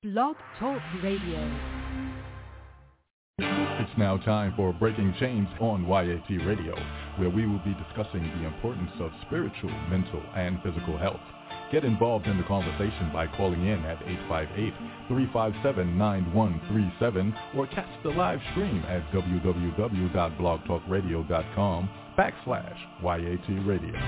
Blog Talk Radio. It's now time for Breaking Chains on YAT Radio, where we will be discussing the importance of spiritual, mental, and physical health. Get involved in the conversation by calling in at 858-357-9137 or catch the live stream at www.blogtalkradio.com/YAT Radio.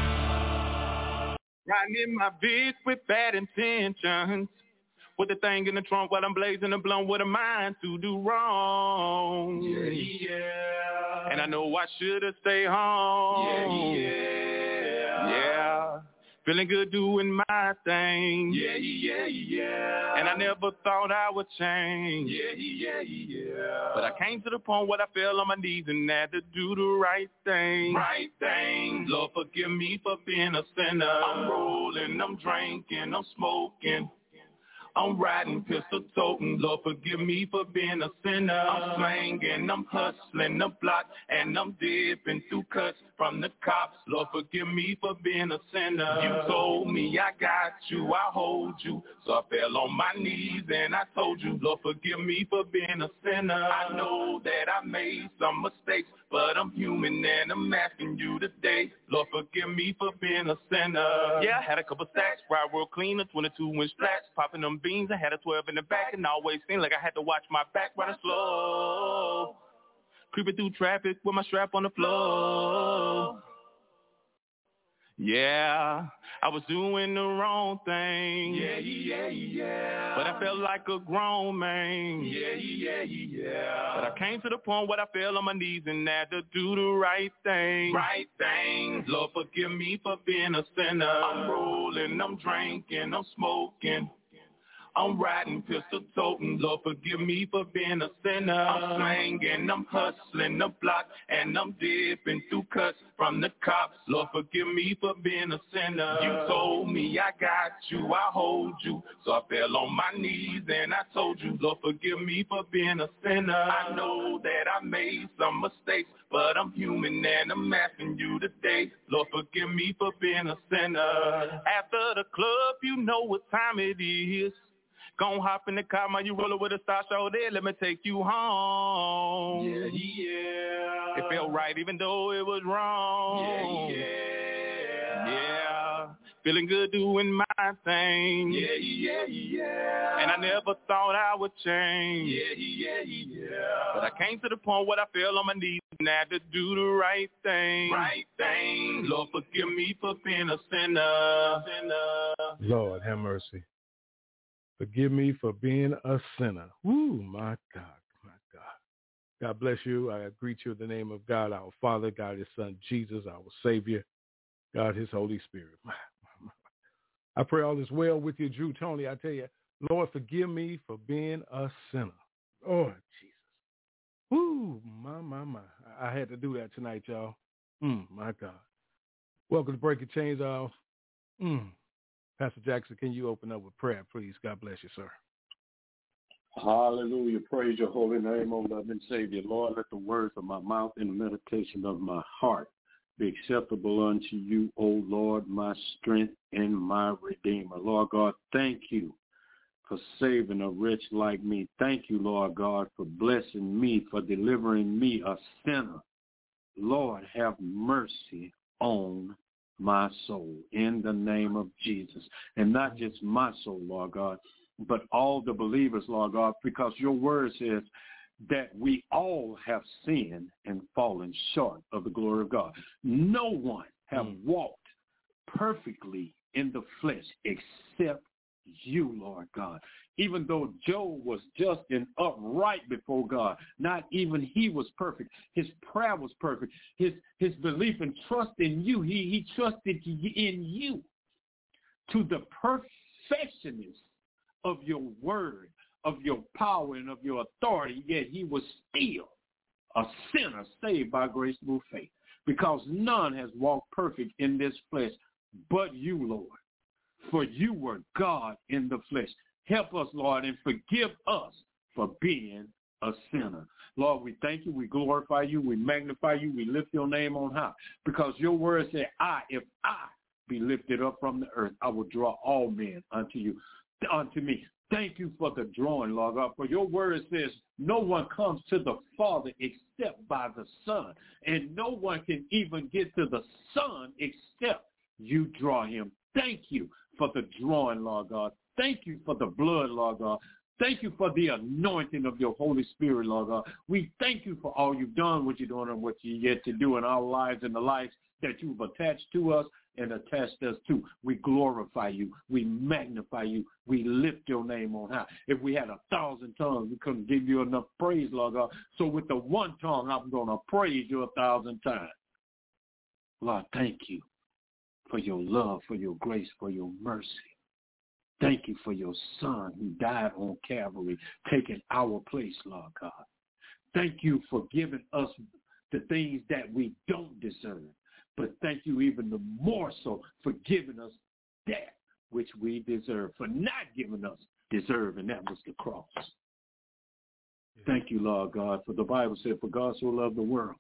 Riding in my bitch with bad intentions. With the thing in the trunk while I'm blazing the blunt with a mind to do wrong. Yeah, yeah. And I know I should've stayed home. Yeah, yeah. Yeah. Feeling good doing my thing. Yeah, yeah, yeah. And I never thought I would change. Yeah, yeah, yeah. But I came to the point where I fell on my knees and had to do the right thing. Right thing. Lord, forgive me for being a sinner. I'm rolling, I'm drinking, I'm smoking. I'm riding, pistol toting, Lord forgive me for being a sinner. I'm slanging, I'm hustling the block, and I'm dipping through cuts from the cops. Lord forgive me for being a sinner. You told me I got you, I hold you. So I fell on my knees and I told you, Lord forgive me for being a sinner. I know that I made some mistakes, but I'm human and I'm asking you today, Lord forgive me for being a sinner. Yeah, I had a couple stacks, ride real clean, a 22-inch flats, popping them beans. I had a 12 in the back and always seemed like I had to watch my back riding slow. Creeping through traffic with my strap on the floor. Yeah, I was doing the wrong thing. Yeah, yeah, yeah. But I felt like a grown man. Yeah, yeah, yeah. But I came to the point where I fell on my knees and had to do the right thing. Right thing. Lord, forgive me for being a sinner. I'm rolling, I'm drinking, I'm smoking. I'm riding, pistol toting, Lord forgive me for being a sinner. I'm slanging, I'm hustling the block, and I'm dipping through cuts from the cops. Lord forgive me for being a sinner. You told me I got you, I hold you. So I fell on my knees and I told you, Lord forgive me for being a sinner. I know that I made some mistakes, but I'm human and I'm asking you today, Lord forgive me for being a sinner. After the club, you know what time it is. Gon' hop in the car, man, you rollin' with a star show there, let me take you home. Yeah, yeah. It felt right even though it was wrong. Yeah, yeah. Yeah. Feeling good doing my thing. Yeah, yeah, yeah. And I never thought I would change. Yeah, yeah, yeah. But I came to the point where I fell on my knees and had to do the right thing. Right thing. Lord, forgive me for being a sinner. Lord, have mercy. Forgive me for being a sinner. Woo, my God, my God. God bless you. I greet you in the name of God, our Father, God, His Son, Jesus, our Savior, God, His Holy Spirit. I pray all is well with you, Drew Tony. I tell you, Lord, forgive me for being a sinner. Oh, Jesus. Woo, my. I had to do that tonight, y'all. My God. Welcome to Breaking Chains. Pastor Jackson, can you open up with prayer, please? God bless you, sir. Hallelujah. Praise your holy name, O loving Savior. Lord, let the words of my mouth and the meditation of my heart be acceptable unto you, O Lord, my strength and my redeemer. Lord God, thank you for saving a wretch like me. Thank you, Lord God, for blessing me, for delivering me, a sinner. Lord, have mercy on my soul in the name of Jesus. And not just my soul, Lord God, but all the believers, Lord God, because your word says that we all have sinned and fallen short of the glory of God. No one have walked perfectly in the flesh except you, Lord God. Even though Job was just and upright before God, not even he was perfect. His prayer was perfect. His belief and trust in you, he trusted in you to the perfectionist of your word, of your power, and of your authority, yet he was still a sinner saved by grace through faith, because none has walked perfect in this flesh but you, Lord, for you were God in the flesh. Help us, Lord, and forgive us for being a sinner. Lord, we thank you, we glorify you, we magnify you, we lift your name on high, because your word said, if I be lifted up from the earth, I will draw all men unto you, unto me. Thank you for the drawing, Lord God. For your word says no one comes to the Father except by the Son. And no one can even get to the Son except you draw him. Thank you for the drawing, Lord God. Thank you for the blood, Lord God. Thank you for the anointing of your Holy Spirit, Lord God. We thank you for all you've done, what you're doing, and what you're yet to do in our lives and the lives that you've attached to us and attached us to. We glorify you. We magnify you. We lift your name on high. If we had 1,000 tongues, we couldn't give you enough praise, Lord God. So with the one tongue, I'm going to praise you 1,000 times. Lord, thank you for your love, for your grace, for your mercy. Thank you for your Son who died on Calvary, taking our place, Lord God. Thank you for giving us the things that we don't deserve. But thank you even the more so for giving us that which we deserve, for not giving us deserve, and that was the cross. Thank you, Lord God, for the Bible said, for God so loved the world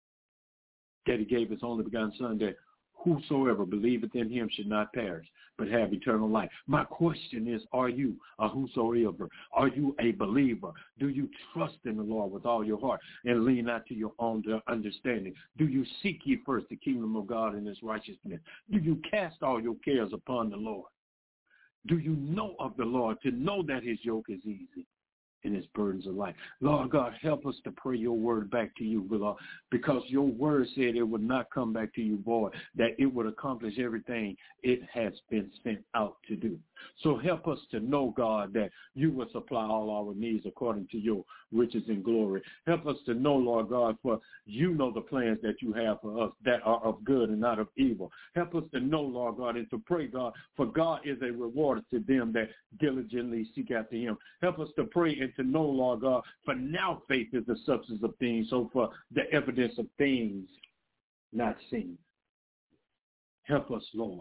that he gave his only begotten Son, that whosoever believeth in him should not perish, but have eternal life. My question is, are you a whosoever? Are you a believer? Do you trust in the Lord with all your heart and lean not to your own understanding? Do you seek ye first the kingdom of God and his righteousness? Do you cast all your cares upon the Lord? Do you know of the Lord to know that his yoke is easy and his burdens of life? Lord God, help us to pray your word back to you, Lord, because your word said it would not come back to you void, that it would accomplish everything it has been sent out to do. So help us to know, God, that you will supply all our needs according to your riches and glory. Help us to know, Lord God, for you know the plans that you have for us that are of good and not of evil. Help us to know, Lord God, and to pray, God, for God is a rewarder to them that diligently seek after him. Help us to pray and to know, Lord God, for now faith is the substance of things, so for the evidence of things not seen. Help us, Lord,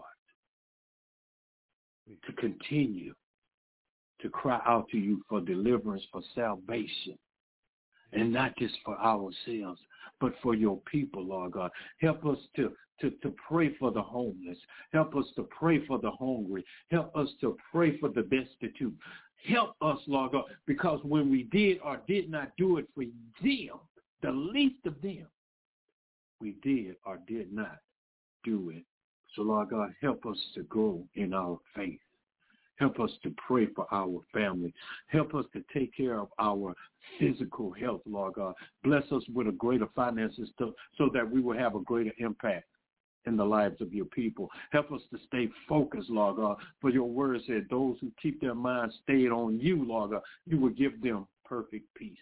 to continue to cry out to you for deliverance, for salvation, and not just for ourselves, but for your people, Lord God. Help us to pray for the homeless. Help us to pray for the hungry. Help us to pray for the destitute. Help us, Lord God, because when we did or did not do it for them, the least of them, we did or did not do it. So, Lord God, help us to grow in our faith. Help us to pray for our family. Help us to take care of our physical health, Lord God. Bless us with a greater finances so that we will have a greater impact in the lives of your people. Help us to stay focused, Lord God. For your word said, those who keep their minds stayed on you, Lord God, you will give them perfect peace.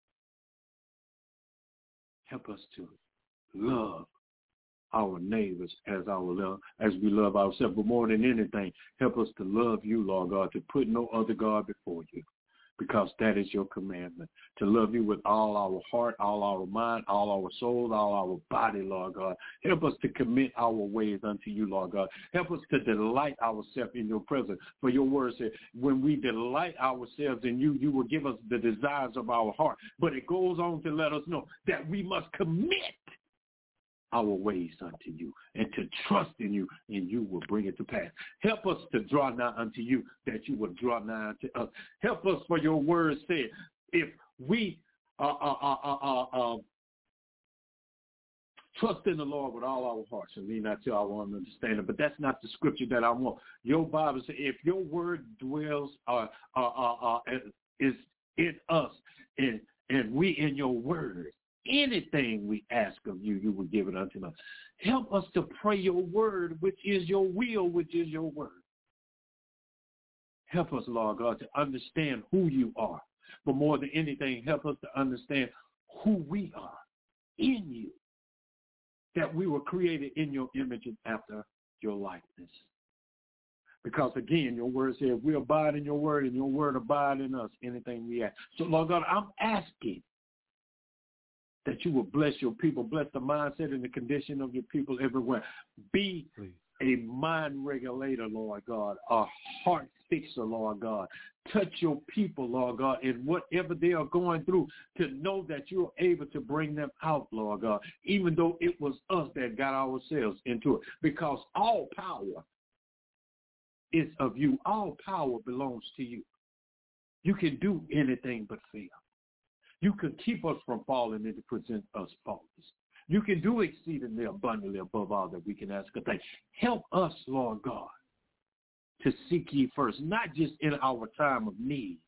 Help us to love our neighbors as we love ourselves. But more than anything, help us to love you, Lord God, to put no other God before you, because that is your commandment, to love you with all our heart, all our mind, all our soul, all our body, Lord God. Help us to commit our ways unto you, Lord God. Help us to delight ourselves in your presence. For your word said, when we delight ourselves in you, you will give us the desires of our heart. But it goes on to let us know that we must commit our ways unto you and to trust in you, and you will bring it to pass. Help us to draw nigh unto you, that you will draw nigh unto us. Help us, for your word said, if we trust in the Lord with all our hearts and lean not to our own understanding. But that's not the scripture that I want. Your Bible says, if your word dwells is in us, and we in your word, anything we ask of you, you will give it unto us. Help us to pray your word, which is your will, which is your word. Help us, Lord God, to understand who you are. But more than anything, help us to understand who we are in you, that we were created in your image and after your likeness. Because, again, your word says we abide in your word, and your word abide in us, anything we ask. So, Lord God, I'm asking that you will bless your people, bless the mindset and the condition of your people everywhere. Be a mind regulator, Lord God, a heart fixer, Lord God. Touch your people, Lord God, in whatever they are going through, to know that you're able to bring them out, Lord God, even though it was us that got ourselves into it. Because all power is of you. All power belongs to you. You can do anything but fail. You can keep us from falling and to present us faultless. You can do exceedingly abundantly above all that we can ask or think. Help us, Lord God, to seek ye first, not just in our time of need,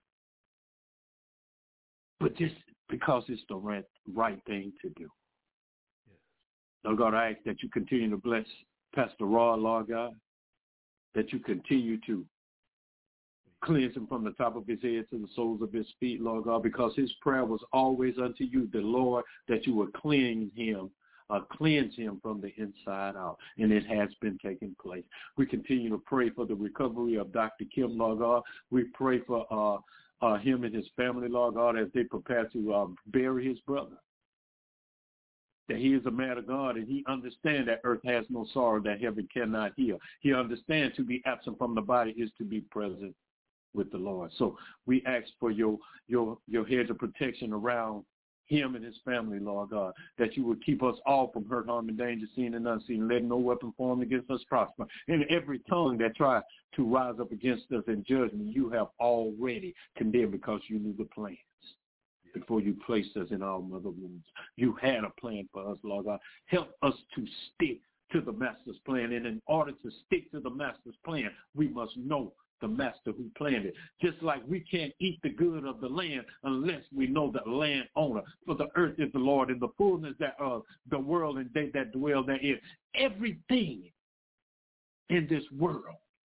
but just because it's the right thing to do. Yes. Lord God, I ask that you continue to bless Pastor Rod, Lord God, that you continue to cleanse him from the top of his head to the soles of his feet, Lord God, because his prayer was always unto you, the Lord, that you would cleanse him from the inside out. And it has been taking place. We continue to pray for the recovery of Dr. Kim, Lord God. We pray for him and his family, Lord God, as they prepare to bury his brother. That he is a man of God, and he understands that earth has no sorrow that heaven cannot heal. He understands to be absent from the body is to be present with the Lord. So we ask for your hedge of protection around him and his family, Lord God, that you would keep us all from hurt, harm, and danger, seen and unseen. Let no weapon formed against us prosper. And every tongue that tries to rise up against us in judgment, you have already condemned because you knew the plans before you placed us in our mother wombs. You had a plan for us, Lord God. Help us to stick to the master's plan. And in order to stick to the master's plan, we must know the master who planned it. Just like we can't eat the good of the land unless we know the land owner. For the earth is the Lord and the fullness thereof, the world and they that dwell therein. Everything in this world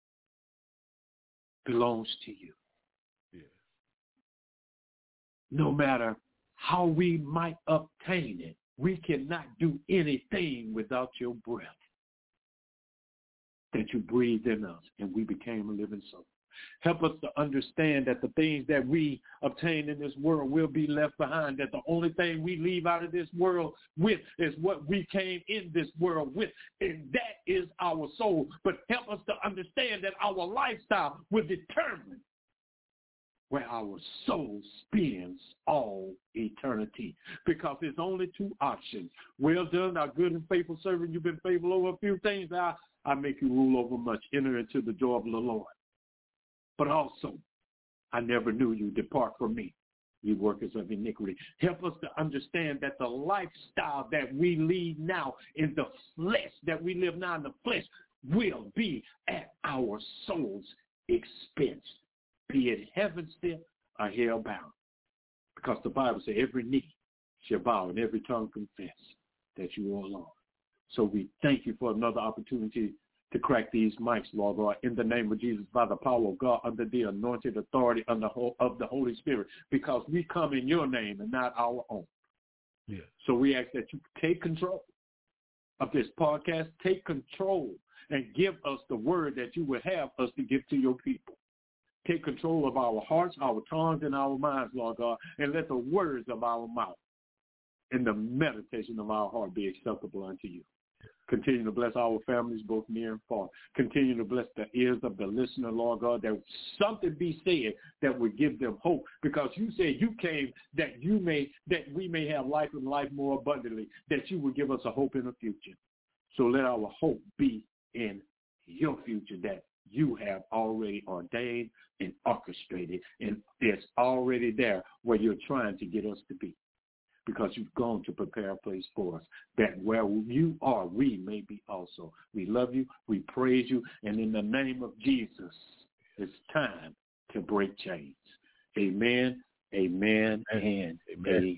belongs to you. Yeah. No matter how we might obtain it, we cannot do anything without your breath that you breathed in us, and we became a living soul. Help us to understand that the things that we obtain in this world will be left behind, that the only thing we leave out of this world with is what we came in this world with, and that is our soul. But help us to understand that our lifestyle will determine where our soul spends all eternity, because there's only two options. Well done, our good and faithful servant. You've been faithful over a few things. I make you rule over much. Enter into the joy of the Lord. But also, I never knew you. Depart from me, you workers of iniquity. Help us to understand that the lifestyle that we lead now in the flesh, that we live now in the flesh, will be at our soul's expense, be it heaven sent or hell bound. Because the Bible says every knee shall bow and every tongue confess that you are Lord. So we thank you for another opportunity to crack these mics, Lord God, in the name of Jesus, by the power of God, under the anointed authority of the Holy Spirit, because we come in your name and not our own. Yeah. So we ask that you take control of this podcast, take control, and give us the word that you would have us to give to your people. Take control of our hearts, our tongues, and our minds, Lord God, and let the words of our mouth and the meditation of our heart be acceptable unto you. Continue to bless our families, both near and far. Continue to bless the ears of the listener, Lord God, that something be said that would give them hope. Because you said you came that we may have life and life more abundantly, that you would give us a hope in the future. So let our hope be in your future that you have already ordained and orchestrated, and it's already there where you're trying to get us to be. Because you've gone to prepare a place for us, that where you are, we may be also. We love you, we praise you, and in the name of Jesus, it's time to break chains. Amen, amen, and amen.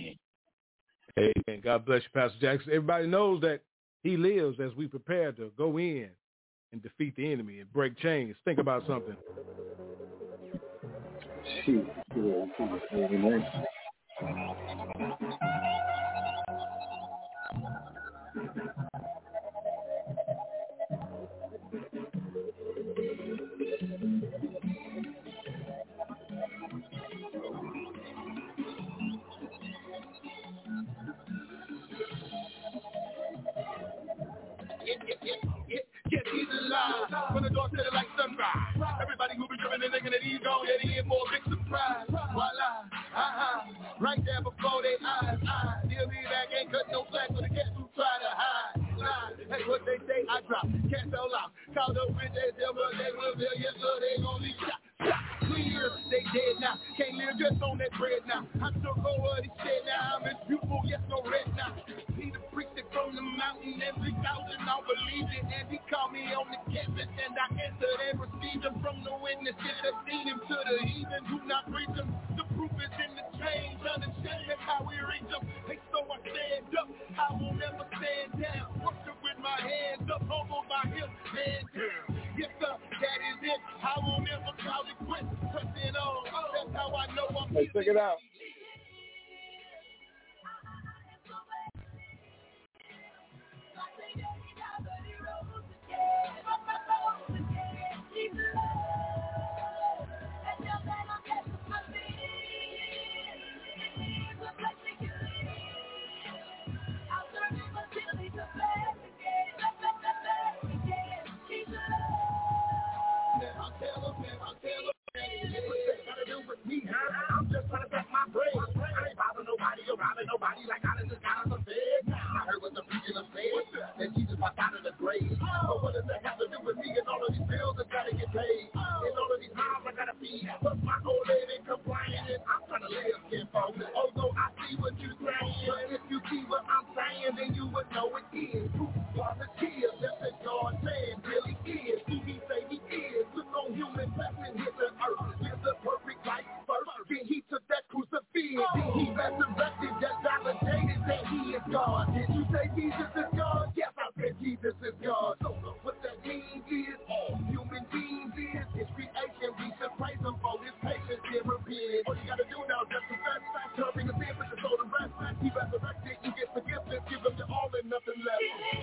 Amen. God bless you, Pastor Jackson. Everybody knows that he lives as we prepare to go in and defeat the enemy and break chains. Think about something. Amen. Yes, he's alive. When the door said it like sunrise. Everybody who be tripping and thinking that he's gone, yeah, he ain't more big surprise. Voila, right there before their eyes. He'll be back, ain't cut no slack for the cats who try to hide. That's what they say, I drop. Can't sell out. Call the rich, they tell, but they will tell you, so they gon' be shot. 3 years, they dead now. Can't live just on that bread now. I took over the shit now. I'm as beautiful, yes, no red now. Peter preached it from the mountain and 3,000 all believed it. And he called me on the campus and I answered and received him from the witnesses that seen him to the heathen who not preach him. The proof is in the change, unashamed, that's how we reach them. Hey, so I stand up, I will never stand down. Worship with my hands up, humble by him, hands down. Yes, sir, that is it. I will never call it quits. Pressing on, that's how I know I'm here. Let's check it out. I'm just trying to back my bread. I ain't bothering nobody or robbing nobody like I just got out of bed. I heard what the preacher said, that Jesus popped out of the grave. But what does that have to do with me and all of these bills that gotta get paid? And all of these miles I gotta feed. Plus my old lady complaining. I'm trying to live, kinfolk. Although I see what you're saying, but if you see what I'm saying, then you would know it is. Proof positive, that's what God said really is. He say he is. Look on human flesh and hit the earth. Live the perfect life first. Then he took that crucifix. Then he resurrected, that validated that he is God. Did you say Jesus is God? Yes, I said Jesus is God. So what that means is all human beings is his creation. We should praise him for his patience and repent. All you gotta do now is just confess. Covering the sin with the soul to rest. He resurrected, you get forgiveness. Give him your all and nothing less.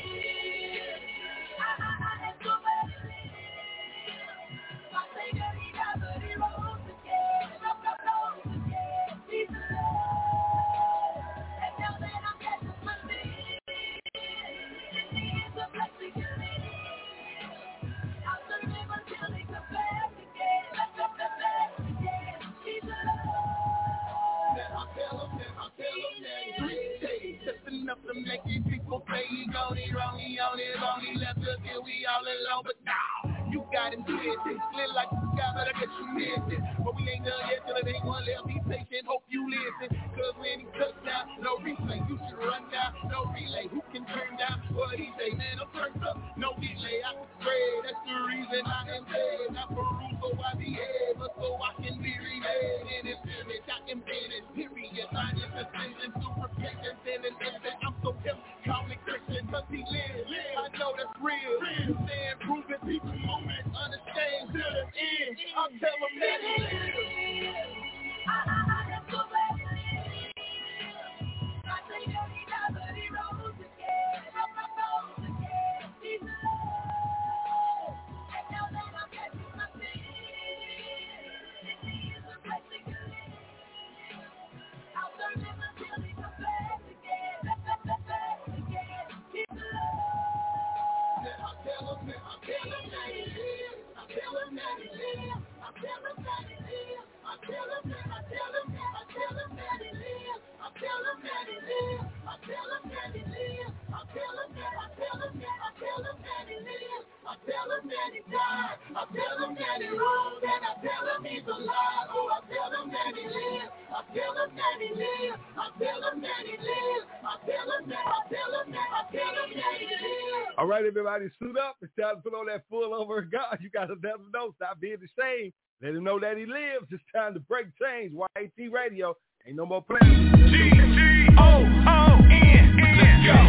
Up them naked people say he gone, he wrong, he on it, left us here, we all alone, but now you got him twisted, split like the sky, but I guess you missed it. But we ain't done yet, till it ain't one left, be patient, hope you listen, cause when he touch down, no replay, you should run down, no relay, who can turn down, what he say, man, I'm turned up, no delay, I can spread, that's the reason I am dead, not for rules, so I be head, but so I can be remade, in his image, I am finished, period, I just ascension to repentance, and an infant, I'm so hip, call me Christian, cause he lives, I know that's real, stand proving people moment, understand to the end, I'll tell them that he lives. That's so bad he lives. I say that he died, but he rose again, rose again, he's alive, and now that I'm catching my feet, he is a place to get in. I'll serve him until he comes back again, he's alive. I'll tell him that he lives. I'll tell him that he lives. I'll tell him that he lives. I'll tell him that he lives. I'll tell him that he lives. I'll tell him that he lives. I'll tell him that he lives. I'll tell him that he lives. I'll tell him that he died. I'll tell him that he rose, and I'll tell him he's alive. Oh, I'll tell him that he lives. I'll tell him that he lives. I'll tell him that he lives. I'll tell him that he lives. All right, everybody, suit up. It's time to put on that full over of God. You got to let him know. Stop being ashamed. Let him know that he lives. It's time to break chains. YAT Radio. Ain't no more playing. G-O-O-N. Let's go.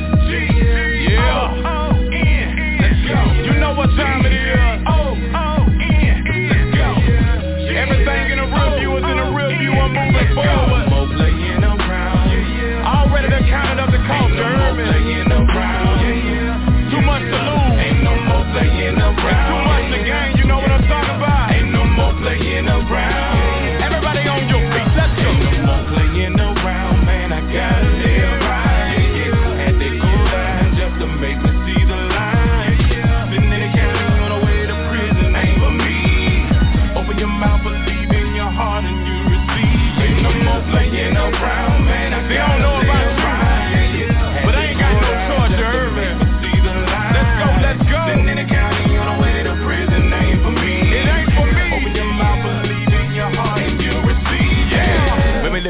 G-O-O-N. Let's go. You know what time it is. O-O-N. Let's go. Everything in the real view is in the real view. I'm moving forward. No more playing around. Already done counted up the culture. No more playing around. Too much to lose. Ain't no more playing around. Too much to gain. You know what I'm talking about. Ain't no more playing around. Everybody on your feet. Let's go. Ain't no more playing around, man. I gotta live right. Had to go down just to make me see the line. Sitting in the county on the way to prison ain't for me. Open your mouth, believe in your heart, and you receive. Ain't no more playing around, man. I don't know about you, but I ain't got no choice, you heard me. Let's go. Sitting in the county on the way to prison ain't for me. It ain't for me. Open your mouth, believe in your heart, and you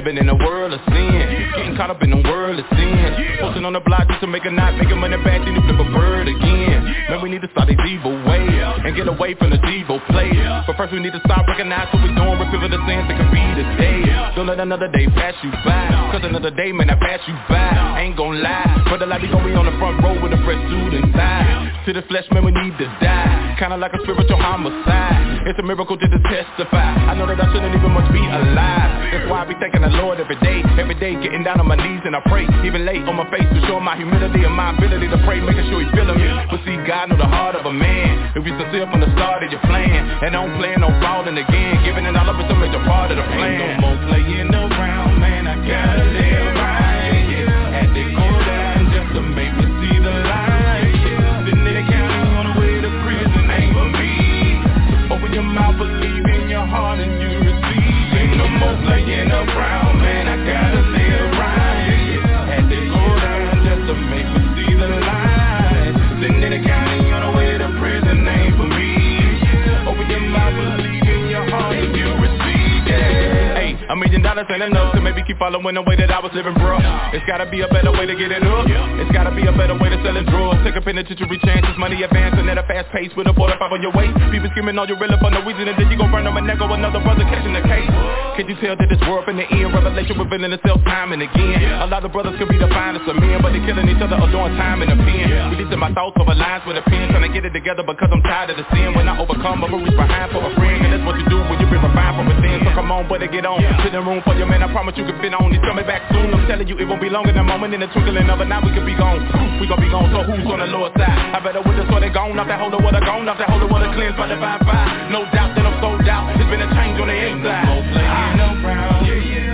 living in a world of sin. Getting caught up in the world of sin. Posting on the block just to make a knot, making money back, then you flip a bird again. Man, we need to start these evil ways and get away from this evil play. But first we need to start recognizing what we're doing, repent of the sins that could be today. Don't let another day pass you by, cause another day may not pass you by. I ain't gon' lie, but the life we gon' be on the front row with a fresh suit inside. To the flesh, man, we need to die, kinda like a spiritual homicide. It's a miracle just to testify. I know that I shouldn't even much be alive. That's why I be thanking the Lord every day, getting down on my knees and I pray, even late on my face to show my humility and my ability to pray, making sure He's feeling me. But see, God know the heart of a man. If you sincere from the start of your plan, and don't plan on falling again, giving it all up is a major part of the plan. Ain't no more playing around, man, I gotta live right. Had to go down just to make me see the light. Sitting in the county on the way to prison ain't for me. Open your mouth, believe in your heart and you receive. Ain't no more playing around, man, I gotta live right. Had to go down just to make me see the light. Sitting in the county on the way to prison ain't for me. Open your mouth, believe in your heart and you receive it. Hey, $1 million ain't enough to maybe keep following the way that I was living, bro. It's gotta be a better way to get it up. It's gotta be a better way to sell it drugs. Take a penitentiary chances, money advancing at a fast pace with a 45 on your waist. People screaming on you really for no reason, and then you gon' burn them a neck or another brother catching the case. Can you tell that this world in the end, revelation revealing itself time and again? A lot of brothers can be the finest of men, but they killing each other or doing time in the pen. Releasing my thoughts over lines with a pen, trying to get it together because I'm tired of the sin. When I overcome, I'ma reach behind for a friend, and that's what you do when you been refined from within. So come on, buddy, get on. Sit in room for your man, I promise you can fit on. He's coming back soon, I'm telling you, it won't be long in a moment. In the twinkling of an eye, we could be gone. We gon' be gone, so who's on the Lord's side? I better with us, so they gone. Off that holy water, gone. Off that holy water, cleansed by divine fire. No doubt that I'm sold out. There's been a change on the inside. No more playing around.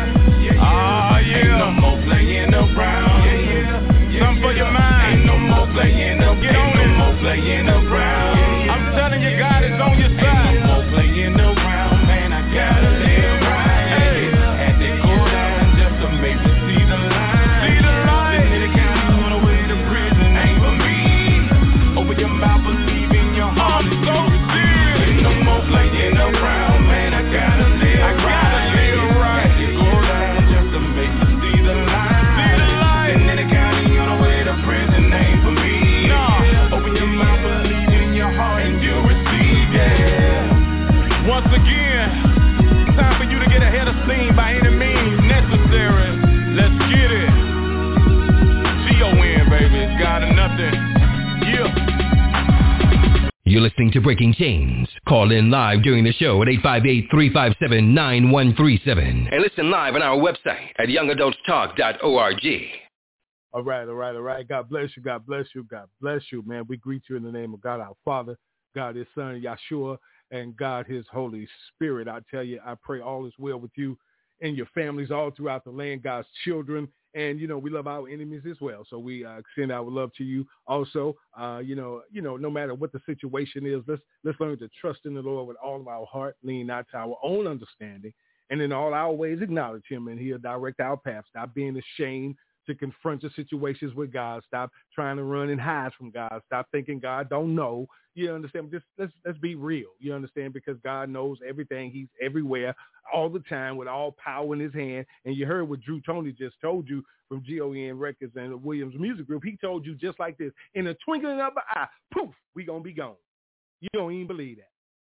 Ain't no more playing around. Something for your mind. Ain't no more playing around. Get on it. No more playing around. I'm telling you, God is on your side. Ain't no more playing around, man. I gotta live right. Hey. Had to go down just to make me see the light. See the light. Sitting in the county on the way to prison ain't for me. Open your mouth, believe in your heart. I'm so serious. Ain't no more playing around, man. I gotta live right. I gotta live right. Had to go down just to make me see the light. See the light. Sitting in the county on the way to prison ain't for me. Nah. Open your mouth, believe in your heart, and you receive it. Once again, time for you to get ahead of steam by any means necessary. Let's get it. G-O-N, baby. It's God or nothing. Yeah. You're listening to Breaking Chains. Call in live during the show at 858-357-9137. And listen live on our website at youngadultstalk.org. All right. God bless you. God bless you. God bless you, man. We greet you in the name of God, our Father, God, His Son, Yeshua, and God, His Holy Spirit. I tell you, I pray all is well with you and your families all throughout the land, God's children. And, we love our enemies as well. So we extend our love to you also. No matter what the situation is, let's learn to trust in the Lord with all of our heart, lean not to our own understanding, and in all our ways acknowledge Him, and He'll direct our path. Stop being ashamed to confront your situations with God. Stop trying to run and hide from God. Stop thinking God don't know. You understand? Just let's be real. You understand? Because God knows everything. He's everywhere all the time with all power in His hand. And you heard what Drew Tony just told you from GON Records and Williams Music Group. He told you just like this. In a twinkling of an eye, poof, we going to be gone. You don't even believe that.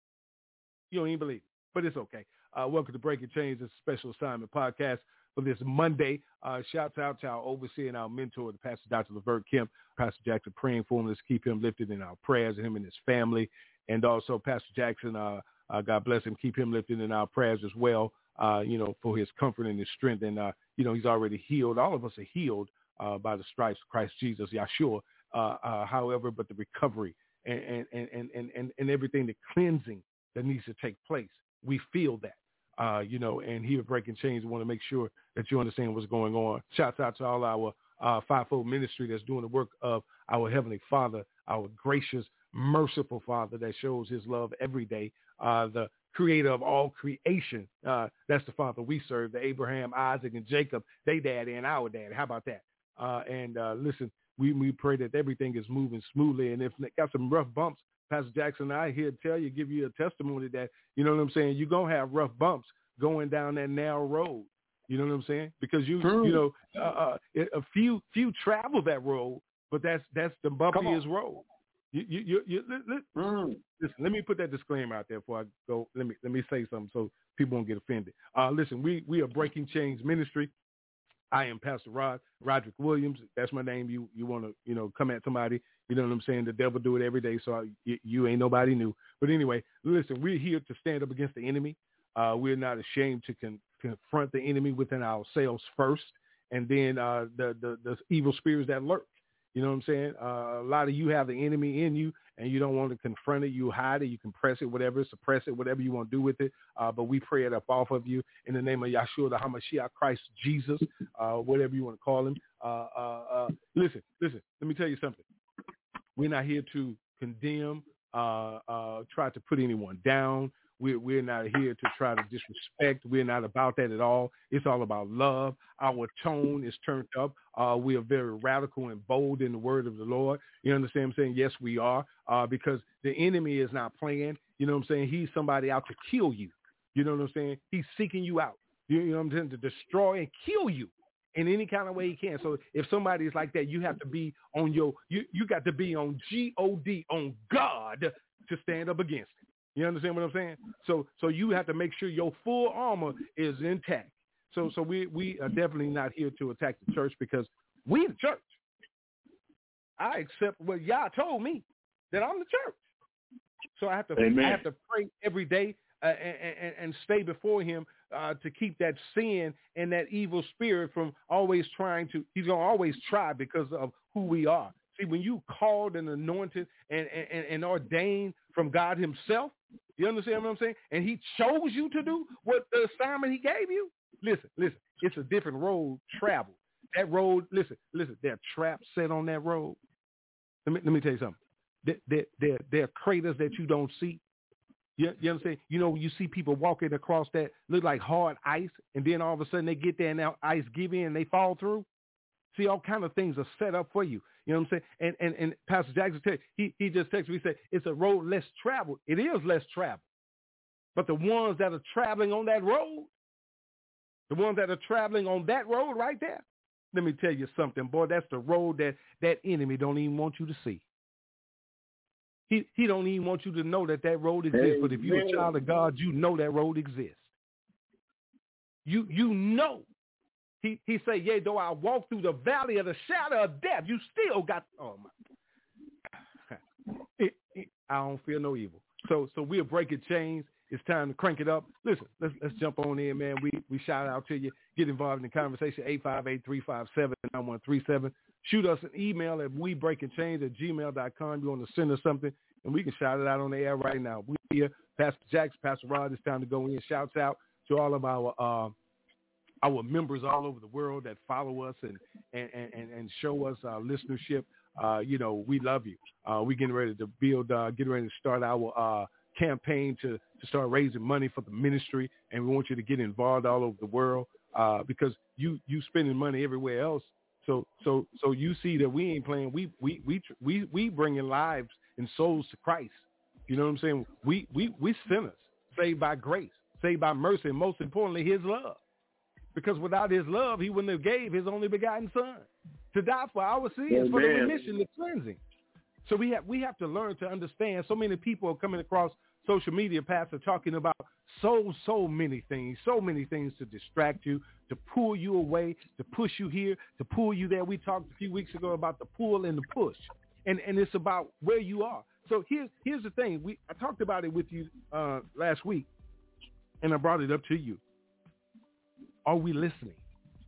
You don't even believe it. But it's okay. Welcome to Breaking Chains, this special assignment podcast for this Monday. Shouts out to our overseer and our mentor, the Pastor Dr. Levert Kemp. Pastor Jackson, praying for him. Let's keep him lifted in our prayers, him and his family. And also Pastor Jackson, God bless him, keep him lifted in our prayers as well, for his comfort and his strength. And, he's already healed. All of us are healed by the stripes of Christ Jesus, Yeshua. However, but the recovery and everything, the cleansing that needs to take place, we feel that. And here at Breaking Chains, we want to make sure that you understand what's going on. Shouts out to all our fivefold ministry that's doing the work of our Heavenly Father, our gracious, merciful Father that shows His love every day, the creator of all creation. That's the Father we serve, the Abraham, Isaac, and Jacob, they daddy and our daddy. How about that? Listen, we pray that everything is moving smoothly, and if got some rough bumps, Pastor Jackson and I here to tell you, give you a testimony that, you know what I'm saying, you're going to have rough bumps going down that narrow road. You know what I'm saying? Because you know, a few travel that road, but that's the bumpiest road. Listen, let me put that disclaimer out there before I go. Let me say something so people won't get offended. Listen, we are Breaking Chains Ministry. I am Pastor Roderick Williams. That's my name. You want to, come at somebody. You know what I'm saying? The devil do it every day, so you ain't nobody new. But anyway, listen, we're here to stand up against the enemy. We're not ashamed to confront the enemy within ourselves first, and then the evil spirits that lurk. You know what I'm saying? A lot of you have the enemy in you, and you don't want to confront it. You hide it. You compress it, whatever, suppress it, whatever you want to do with it. But we pray it up off of you in the name of Yahshua, the HaMashiach, Christ Jesus, whatever you want to call him. Listen. Let me tell you something. We're not here to condemn, try to put anyone down. We're not here to try to disrespect. We're not about that at all. It's all about love. Our tone is turned up. We are very radical and bold in the word of the Lord. You understand what I'm saying? Yes, we are, because the enemy is not playing. You know what I'm saying? He's somebody out to kill you. You know what I'm saying? He's seeking you out. You know what I'm saying? To destroy and kill you in any kind of way he can. So if somebody's like that, you have to be on you got to be on God, on God, to stand up against it. You understand what I'm saying? So you have to make sure your full armor is intact. So we are definitely not here to attack the church, because we the church. I accept what Yah told me, that I'm the church. So I have to pray every day and stay before him to keep that sin and that evil spirit from always trying to. He's gonna always try because of who we are. See, when you called and anointed and ordained from God himself, you understand what I'm saying? And he chose you to do what the assignment he gave you. Listen, it's a different road traveled. That road, listen, there are traps set on that road. Let me tell you something. There are craters that you don't see. You understand? You see people walking across that look like hard ice, and then all of a sudden they get there and that ice give in and they fall through. See, all kind of things are set up for you. You know what I'm saying? And Pastor Jackson, he just texted me, he said, it's a road less traveled. It is less traveled. But the ones that are traveling on that road right there, let me tell you something, boy, that's the road that enemy don't even want you to see. He don't even want you to know that road exists. But if you're a child of God, you know that road exists. You know. He said, yea, though I walk through the valley of the shadow of death, you still got, I don't feel no evil. So we're breaking chains. It's time to crank it up. Listen, let's jump on in, man. We shout out to you. Get involved in the conversation, 858-357-9137. Shoot us an email at webreakingchains@gmail.com. You want to send us something, and we can shout it out on the air right now. We're here. Pastor Jackson, Pastor Rod, it's time to go in. Shouts out to all of our members all over the world that follow us and show us our listenership. We love you. We're getting ready to getting ready to start our campaign to start raising money for the ministry, and we want you to get involved all over the world because you spending money everywhere else. So you see that we ain't playing. We bringing lives and souls to Christ. You know what I'm saying? We sinners saved by grace, saved by mercy, and most importantly, His love. Because without His love, He wouldn't have gave His only begotten Son to die for our sins, for the remission, the cleansing. So we have to learn to understand. So many people are coming across social media, Pastor, talking about so many things to distract you, to pull you away, to push you here, to pull you there. We talked a few weeks ago about the pull and the push, and it's about where you are. So here's the thing. I talked about it with you last week, and I brought it up to you. Are we listening?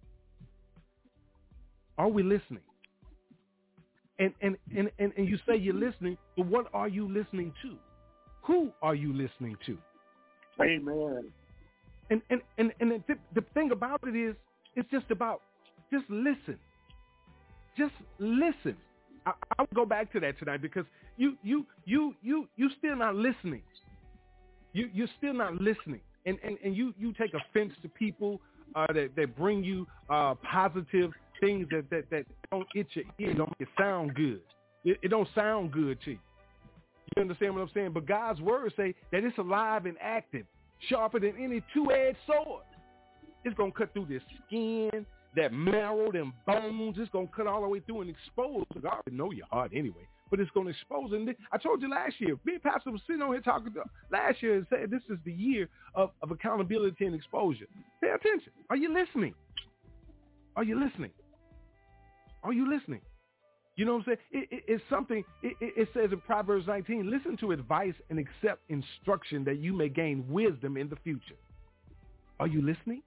Are we listening? And you say you're listening, but what are you listening to? Who are you listening to? Amen. And the thing about it is, it's just about just listen. Just listen. I'll go back to that tonight because you still not listening. You're still not listening, and you take offense to people that bring you positive things that don't itch your ear, don't make it sound good. It don't sound good to you. You understand what I'm saying? But God's words say that it's alive and active, sharper than any two-edged sword. It's going to cut through the skin, that marrow, them bones. It's going to cut all the way through and expose. I already know your heart anyway, but it's going to expose. And I told you last year, me and Pastor was sitting on here talking last year and said this is the year of accountability and exposure. Pay attention. Are you listening? Are you listening? Are you listening? You know what I'm saying? It's something, it says in Proverbs 19, listen to advice and accept instruction that you may gain wisdom in the future. Are you listening?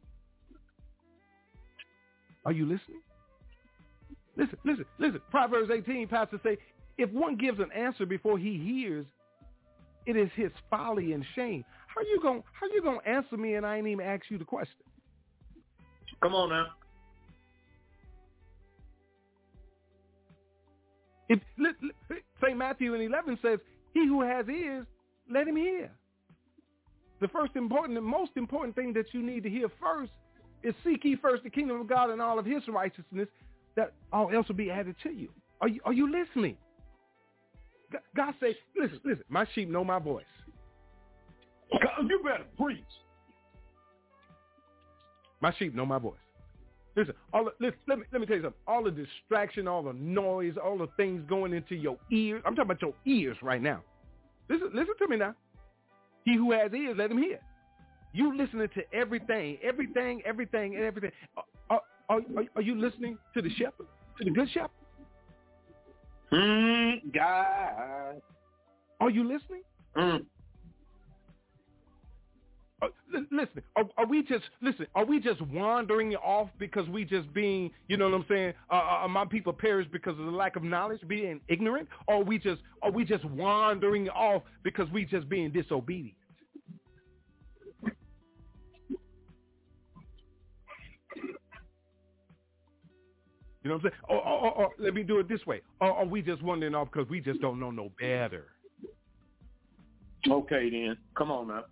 Are you listening? Listen. Proverbs 18, Pastor say, if one gives an answer before he hears, it is his folly and shame. How you gonna answer me and I ain't even ask you the question? Come on now. St. Matthew 11 says, he who has ears, let him hear. The most important thing that you need to hear first is seek ye first the kingdom of God and all of his righteousness, that all else will be added to you. Are you listening? God says, listen, my sheep know my voice. You better preach. My sheep know my voice. Listen, let me tell you something. All the distraction, all the noise, all the things going into your ears. I'm talking about your ears right now. Listen to me now. He who has ears, let him hear. You listening to everything. Are you listening to the shepherd, to the good shepherd? God. Are you listening? Listen, are we just wandering off because we just being, you know what I'm saying? My people perish because of the lack of knowledge, being ignorant, or are we just wandering off because we just being disobedient? You know what I'm saying? Or let me do it this way. Or are we just wandering off because we just don't know no better? Okay, then. Come on now.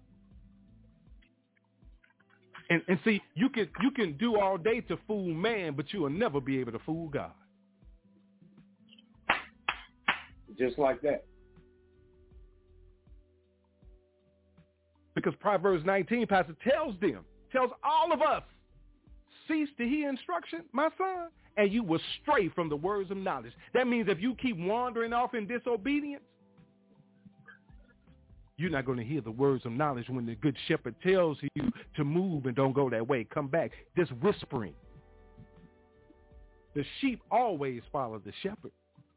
And see, you can do all day to fool man, but you will never be able to fool God. Just like that. Because Proverbs 19, Pastor, tells all of us, cease to hear instruction, my son, and you will stray from the words of knowledge. That means if you keep wandering off in disobedience, you're not going to hear the words of knowledge when the good shepherd tells you to move and don't go that way. Come back. This whispering. The sheep always follow the shepherd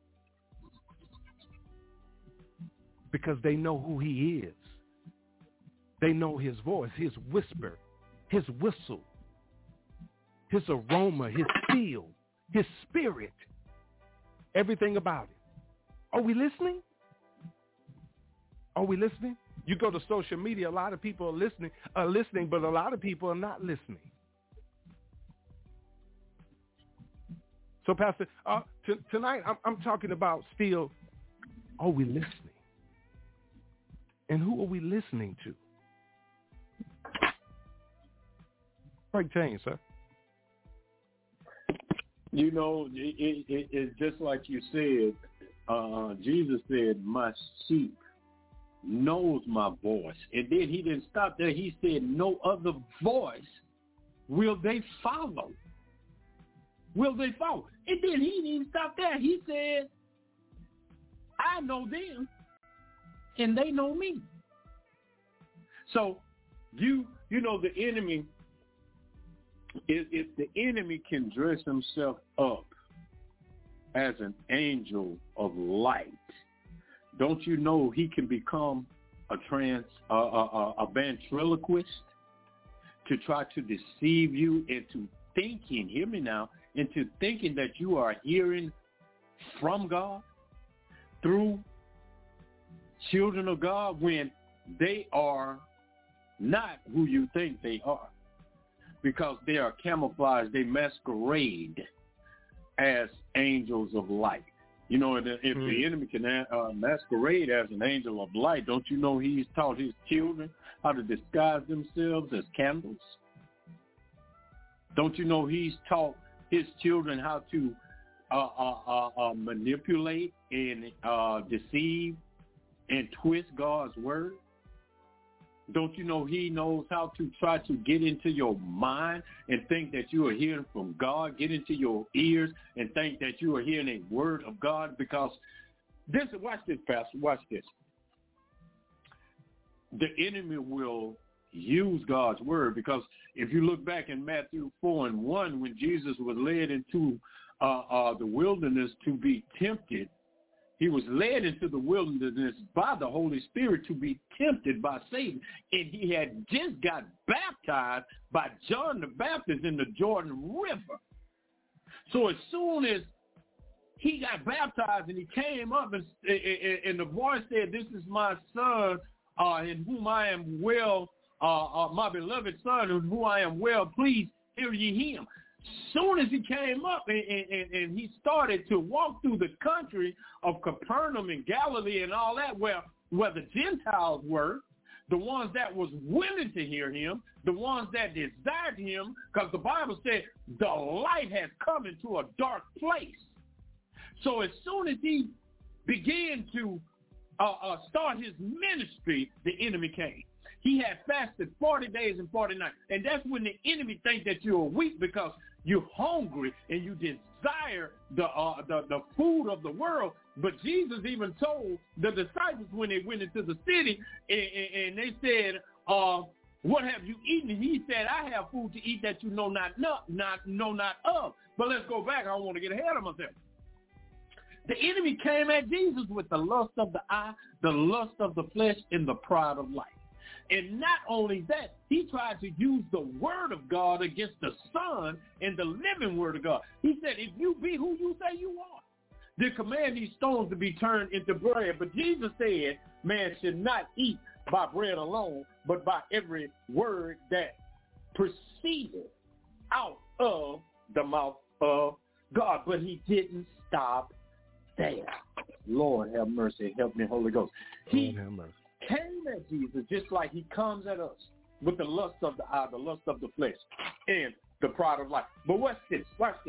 because they know who he is. They know his voice, his whisper, his whistle, his aroma, his feel, his spirit, everything about it. Are we listening? Are we listening? You go to social media, a lot of people are listening, but a lot of people are not listening. So, Pastor, tonight I'm talking about still, are we listening? And who are we listening to? Break chains, sir. You know, it's just like you said. Jesus said, my sheep knows my voice. And then he didn't stop there. He said, no other voice will they follow. Will they follow? And then he didn't even stop there. He said, I know them and they know me. So you know the enemy, if the enemy can dress himself up as an angel of light, don't you know he can become a ventriloquist to try to deceive you into thinking, hear me now, into thinking that you are hearing from God through children of God when they are not who you think they are, because they are camouflaged, they masquerade as angels of light. You know, if the enemy can masquerade as an angel of light, don't you know he's taught his children how to disguise themselves as candles? Don't you know he's taught his children how to manipulate and deceive and twist God's word? Don't you know he knows how to try to get into your mind and think that you are hearing from God, get into your ears and think that you are hearing a word of God? Because this, watch this, Pastor, watch this. The enemy will use God's word, because if you look back in Matthew 4:1, when Jesus was led into the wilderness to be tempted, he was led into the wilderness by the Holy Spirit to be tempted by Satan. And he had just got baptized by John the Baptist in the Jordan River. So as soon as he got baptized and he came up and the voice said, "This is my son in whom I am well, my beloved son in whom I am well pleased, hear ye him." Soon as he came up and he started to walk through the country of Capernaum and Galilee and all that, where the Gentiles were, the ones that was willing to hear him, the ones that desired him, because the Bible said the light has come into a dark place. So as soon as he began to start his ministry, the enemy came. He had fasted 40 days and 40 nights. And that's when the enemy thinks that you're weak, because you're hungry and you desire the food of the world. But Jesus even told the disciples when they went into the city and they said, "What have you eaten?" And he said, "I have food to eat that you know not of." But let's go back. I don't want to get ahead of myself. The enemy came at Jesus with the lust of the eye, the lust of the flesh, and the pride of life. And not only that, he tried to use the word of God against the Son and the living word of God. He said, "If you be who you say you are, then command these stones to be turned into bread." But Jesus said, man should not eat by bread alone, but by every word that proceeded out of the mouth of God. But he didn't stop there. Lord have mercy. Help me, Holy Ghost. He came at Jesus just like he comes at us with the lust of the eye, the lust of the flesh, and the pride of life. But watch this.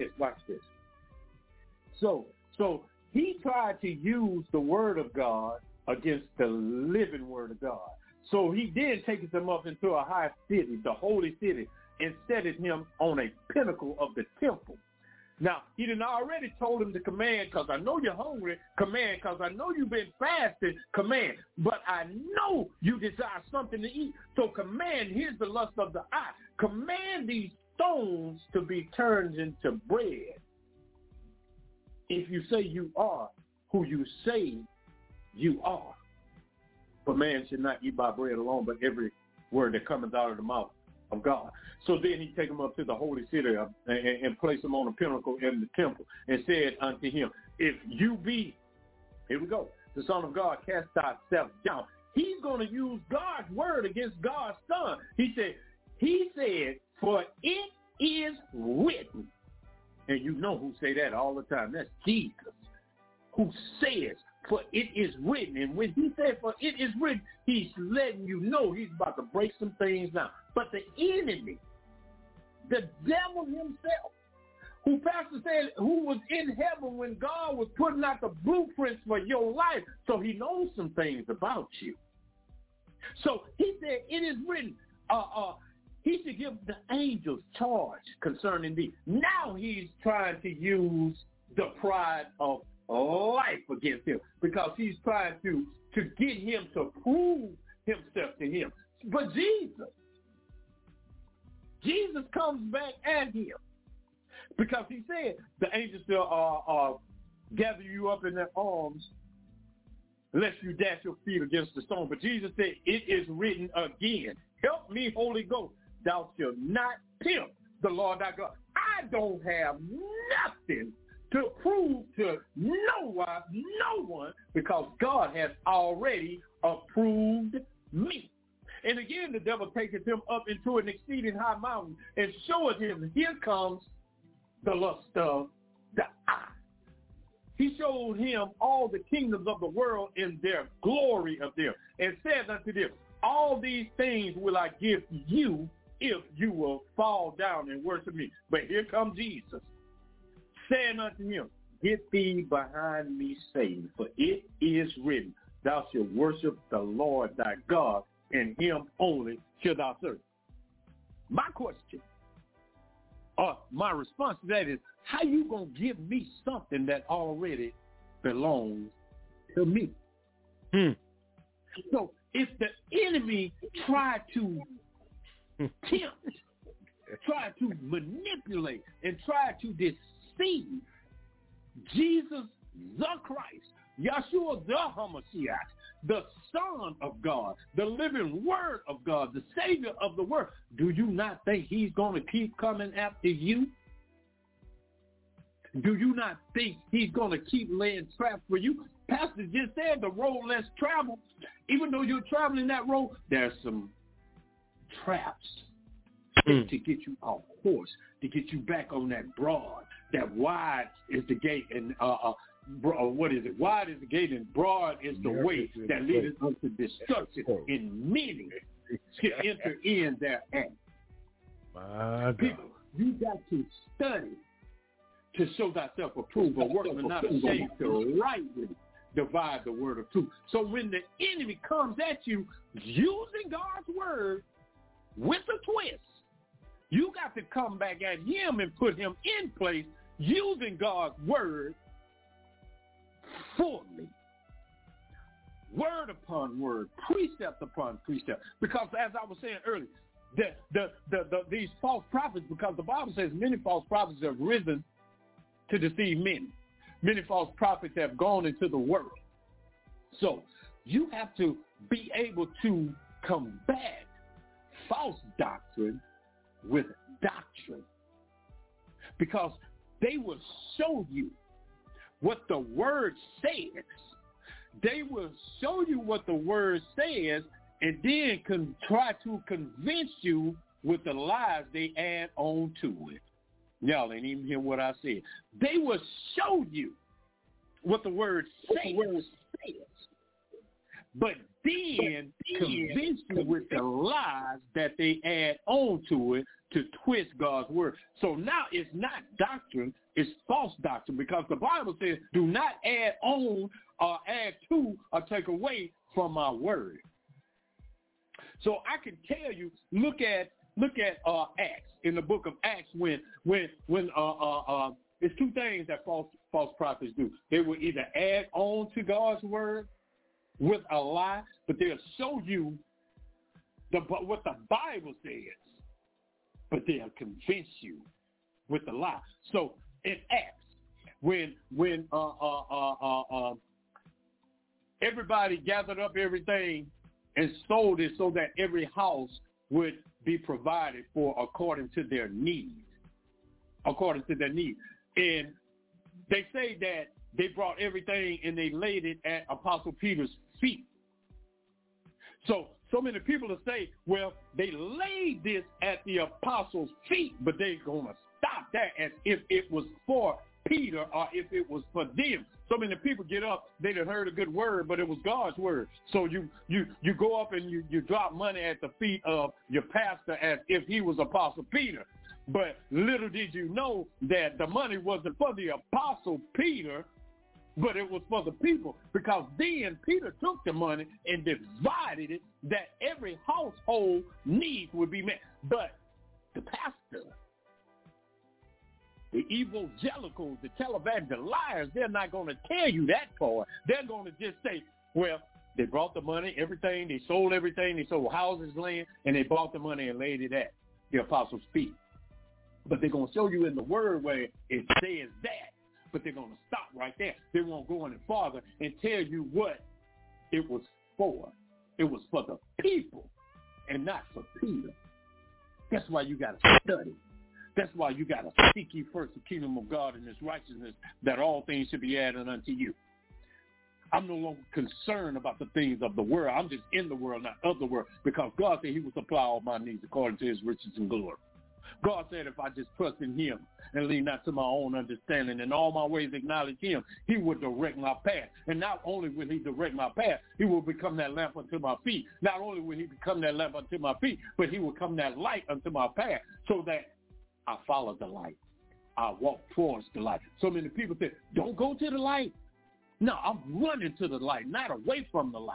So he tried to use the word of God against the living word of God. So he did take him up into a high city, the holy city, and set him on a pinnacle of the temple. Now, he done already told him to command, because I know you're hungry, command, because I know you've been fasting, command. But I know you desire something to eat, so command. Here's the lust of the eye. Command these stones to be turned into bread. If you say you are who you say you are. For man should not eat by bread alone, but every word that cometh out of the mouth of God. So then he take him up to the holy city and place him on a pinnacle in the temple and said unto him, "If you be," here we go, "the Son of God, cast thyself down." He's going to use God's word against God's Son. He said, "For it is written." And you know who say that all the time. That's Jesus, who says, "For it is written." And when he said, "For it is written," he's letting you know he's about to break some things down. But the enemy, the devil himself, who Pastor said, who was in heaven when God was putting out the blueprints for your life, so he knows some things about you. So he said, "It is written." He should give the angels charge concerning thee. Now he's trying to use the pride of life against him, because he's trying to get him to prove himself to him. But Jesus comes back at him, because he said the angels shall gather you up in their arms lest you dash your feet against the stone. But Jesus said, "It is written again, help me, Holy Ghost, thou shalt not tempt the Lord thy God." I don't have nothing to prove to no one, because God has already approved me. And again, the devil taketh him up into an exceeding high mountain and showeth him, here comes the lust of the eye. He showed him all the kingdoms of the world in their glory of them, and said unto them, "All these things will I give you if you will fall down and worship me." But here comes Jesus, saying unto him, "Get thee behind me, Satan, for it is written, thou shalt worship the Lord thy God, and him only shall thou serve. My question, or my response to that is, how you going to give me something that already belongs to me? So if the enemy tried to tempt, try to manipulate, and try to deceive Jesus the Christ, Yeshua the HaMashiach, the Son of God, the living Word of God, the Savior of the world, do you not think he's going to keep coming after you? Do you not think he's going to keep laying traps for you? Pastor just said the road less traveled. Even though you're traveling that road, there's some traps to get you off course, to get you back on that broad. That wide is the gate, and what is it? Wide is the gate, and broad is the way that leads unto destruction. And many can enter in thereat. My God. People, you got to study to show thyself approved, a workman not ashamed to rightly divide the word of truth. So when the enemy comes at you using God's word with a twist, you got to come back at him and put him in place using God's word fully. Word upon word, precept upon precept. Because as I was saying earlier, these false prophets, because the Bible says many false prophets have risen to deceive many. Many false prophets have gone into the world. So you have to be able to combat false doctrine with doctrine, because they will show you what the word says. They will show you what the word says and then try to convince you with the lies they add on to it. Y'all ain't even hear what I said. They will show you what the word says, but then convince you with the lies that they add on to it to twist God's word. So now it's not doctrine, it's false doctrine, because the Bible says, do not add on or add to or take away from my word. So I can tell you, look at Acts, in the book of Acts, when it's two things that false prophets do. They will either add on to God's word with a lie, but they'll show you what the Bible says, but they'll convince you with the lie. So in Acts, when everybody gathered up everything and sold it so that every house would be provided for according to their needs. And they say that they brought everything and they laid it at Apostle Peter's feet. So many people will say, well, they laid this at the apostles' feet, but they're going to stop that as if it was for Peter or if it was for them. So many people get up, they done heard a good word, but it was God's word. So you go up and you drop money at the feet of your pastor as if he was Apostle Peter. But little did you know that the money wasn't for the Apostle Peter, but it was for the people, because then Peter took the money and divided it that every household needs would be met. But the pastor, the evangelicals, the televangelists, the liars, they're not going to tell you that part. They're going to just say, well, they brought the money, everything, they sold houses, land, and they bought the money and laid it at the apostles' feet. But they're going to show you in the word where it says that, but they're going to stop right there. They won't go any farther and tell you what it was for. It was for the people and not for Peter. That's why you got to study. That's why you got to seek ye first the kingdom of God and his righteousness, that all things should be added unto you. I'm no longer concerned about the things of the world. I'm just in the world, not of the world, because God said he will supply all my needs according to his riches and glory. God said if I just trust in him and lean not to my own understanding, in all my ways acknowledge him, he will direct my path. And not only will he direct my path, he will become that lamp unto my feet. Not only will he become that lamp unto my feet, but he will become that light unto my path, so that I follow the light. I walk towards the light. So many people say, don't go to the light. No, I'm running to the light, not away from the light.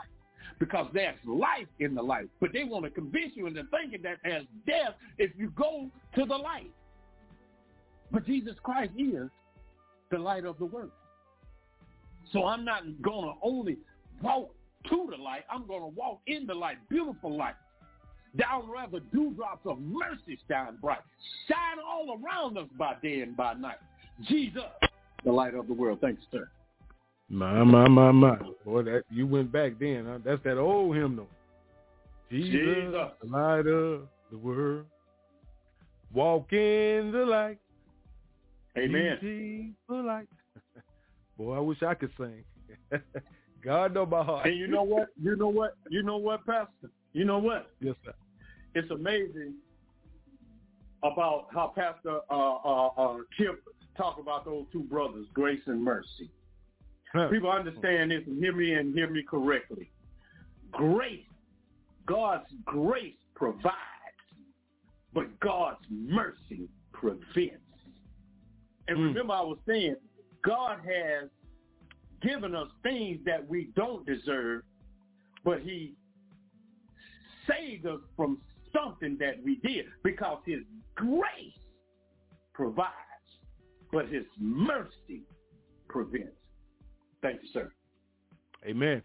because there's life in the light. But they want to convince you into thinking that there's death if you go to the light. But Jesus Christ is the light of the world. So I'm not going to only walk to the light. I'm going to walk in the light, beautiful light. Down where the dewdrops of mercy shine bright. Shine all around us by day and by night. Jesus, the light of the world. Thanks, sir. My. Boy, that you went back then, huh? That's that old hymnal. Jesus, the light of the world. Walk in the light. Amen. Jesus, the light. Boy, I wish I could sing. God know my heart. And you know what? You know what, Pastor? You know what? Yes, sir. It's amazing about how Pastor Kip talk about those two brothers, grace and mercy. Huh. People understand this and hear me correctly. Grace, God's grace provides, but God's mercy prevents. And remember I was saying, God has given us things that we don't deserve, but he saved us from something that we did because his grace provides, but his mercy prevents. Thank you, sir. Amen.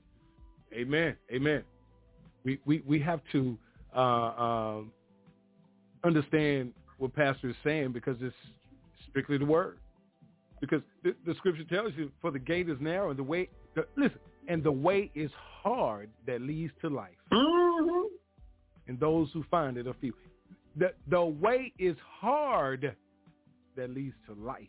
We have to understand what Pastor is saying because it's strictly the word. Because the scripture tells you, for the gate is narrow and the way, and the way is hard that leads to life. Mm-hmm. And those who find it are few. The way is hard that leads to life.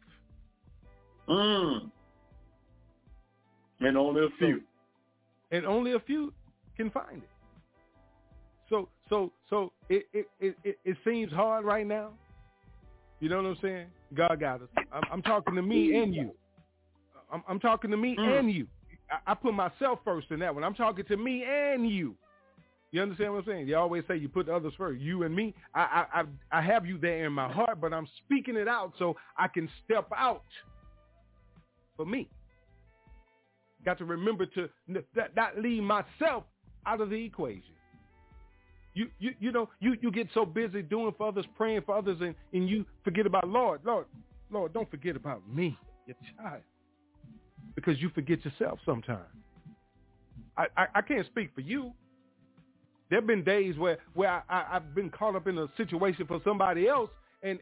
And only a few. And only a few can find it. So it seems hard right now. You know what I'm saying? God got us. I'm talking to me and you. I'm talking to me and you. I put myself first in that one. I'm talking to me and you. You understand what I'm saying? You always say you put others first, you and me. I have you there in my heart, but I'm speaking it out so I can step out for me. Got to remember to not leave myself out of the equation. You get so busy doing for others, praying for others, and you forget about Lord, don't forget about me, your child, because you forget yourself sometimes. I can't speak for you. There have been days where I've been caught up in a situation for somebody else, and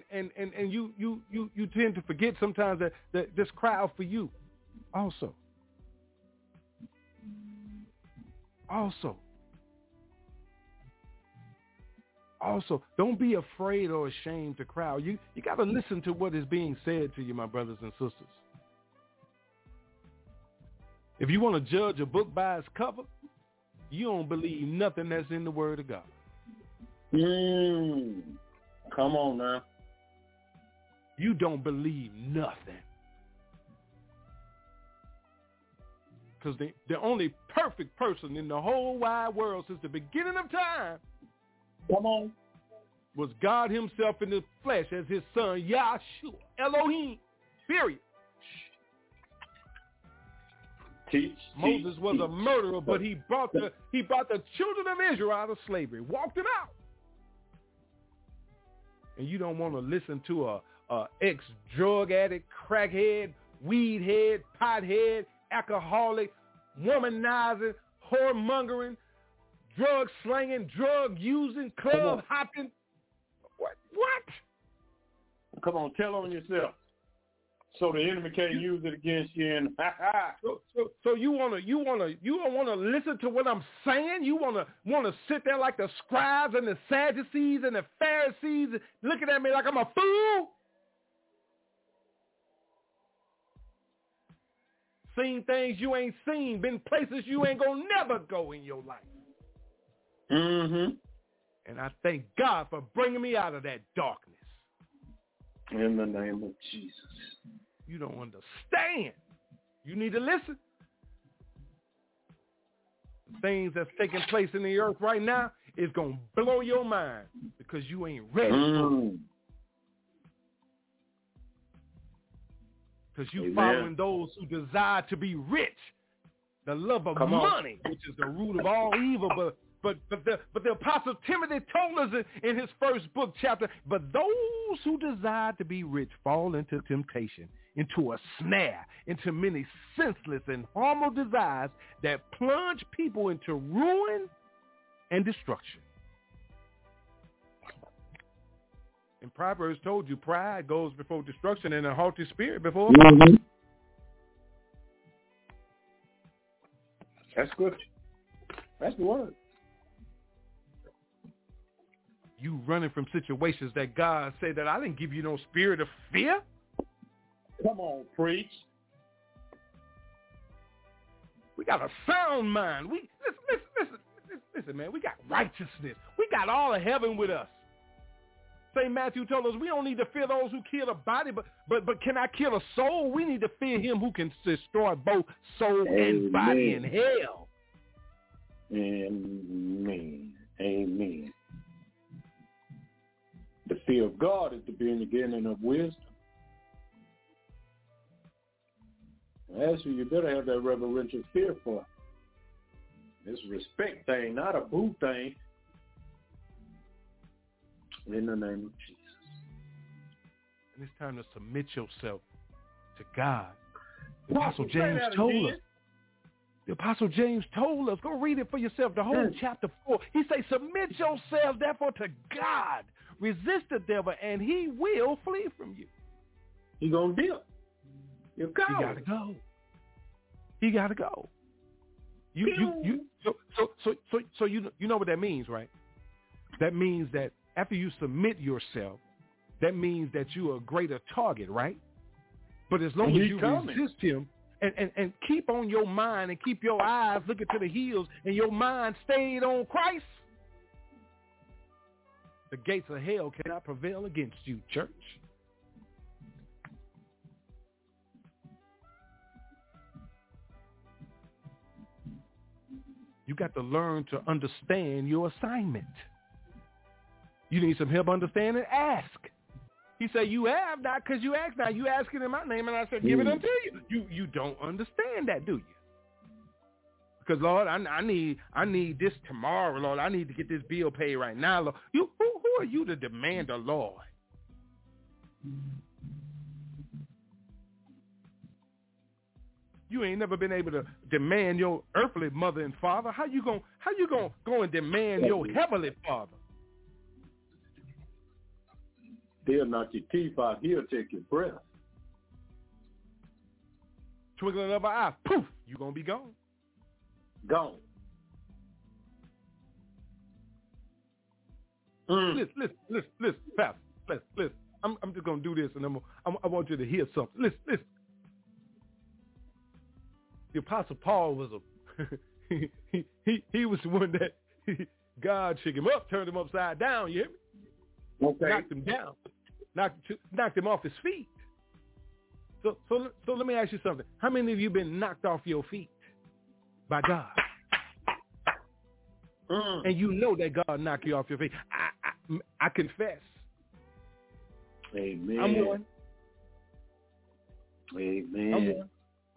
you tend to forget sometimes that this cry out for you also. Also, don't be afraid or ashamed to cry. You got to listen to what is being said to you, my brothers and sisters. If you want to judge a book by its cover, you don't believe nothing that's in the Word of God. Come on now. You don't believe nothing. Because the only perfect person in the whole wide world since the beginning of time, come on, was God himself in the flesh as his son, Yahshua, Elohim, period. Moses was a murderer, but he brought the children of Israel out of slavery, walked them out. And you don't want to listen to a ex-drug addict, crackhead, weed head, pothead, alcoholic, womanizing, whoremongering, drug slanging, drug using, club hopping. What? Come on, tell on yourself, so the enemy can't use it against you. And so you don't want to listen to what I'm saying. You want to sit there like the scribes and the Sadducees and the Pharisees, looking at me like I'm a fool. Seen things you ain't seen, been places you ain't gonna never go in your life. Mm-hmm. And I thank God for bringing me out of that darkness. In the name of Jesus. You don't understand. You need to listen. The things that's taking place in the earth right now is going to blow your mind because you ain't ready for it. Because you following those who desire to be rich The love of money, which is the root of all evil. But the Apostle Timothy told us in his first book, chapter, but those who desire to be rich fall into temptation, into a snare, into many senseless and harmful desires that plunge people into ruin and destruction. And Proverbs told you pride goes before destruction and a haughty spirit before. Mm-hmm. That's good. That's the word. You running from situations that God said that I didn't give you no spirit of fear. Come on, preach. We got a sound mind. Listen, man. We got righteousness. We got all of heaven with us. St. Matthew told us we don't need to fear those who kill the body, but can I kill a soul? We need to fear him who can destroy both soul and body in hell. Amen. Amen. The fear of God is the beginning of wisdom. As for you better have that reverential fear for it. It's a respect thing, not a boo thing. In the name of Jesus. And it's time to submit yourself to God. The Apostle James told us. The Apostle James told us. Go read it for yourself. The whole chapter 4. He says, submit yourself therefore to God. Resist the devil and he will flee from you. He gonna dip. You go. He gotta go. He gotta go. So you know what that means, right? That means that after you submit yourself, that means that you are a greater target, right? But as long as you resist him and keep on your mind and keep your eyes looking to the hills and your mind stayed on Christ, the gates of hell cannot prevail against you, church. You got to learn to understand your assignment. You need some help understanding? Ask. He said, you have not because you asked not. You asking in my name, and I said, give it unto you. You don't understand that, do you? Because, Lord, I need this tomorrow, Lord. I need to get this bill paid right now, Lord. Who are you to demand the Lord? You ain't never been able to demand your earthly mother and father. How you gonna go and demand your heavenly Father? He'll knock your teeth out. He'll take your breath. Twinkling of an eye, poof, you gonna be gone. Gone. Listen, Pastor. Listen. I'm just gonna do this, and I want you to hear something. Listen. The Apostle Paul was he was the one that God shook him up, turned him upside down. You hear me? Okay. Knocked him down, knocked him off his feet. So let me ask you something. How many of you been knocked off your feet by God? And you know that God knocked you off your feet. I confess. Amen. I'm one. Amen. I'm one.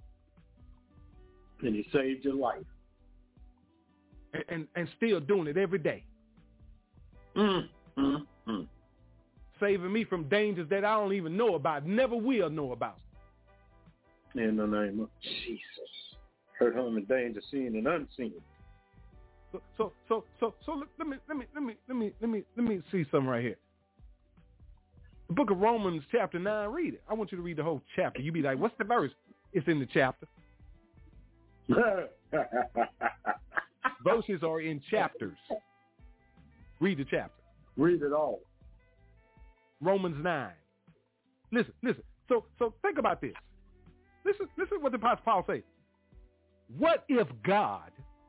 And he saved your life. And still doing it every day. Saving me from dangers that I don't even know about, never will know about. In the name of Jesus. Hurt, harm, and danger, seen and unseen. So let me see something right here. The book of Romans chapter 9, read it. I want you to read the whole chapter. You be like, what's the verse? It's in the chapter. Verses are in chapters. Read the chapter. Read it all. Romans 9. Listen. So think about this. Listen what the Apostle Paul says. What if God,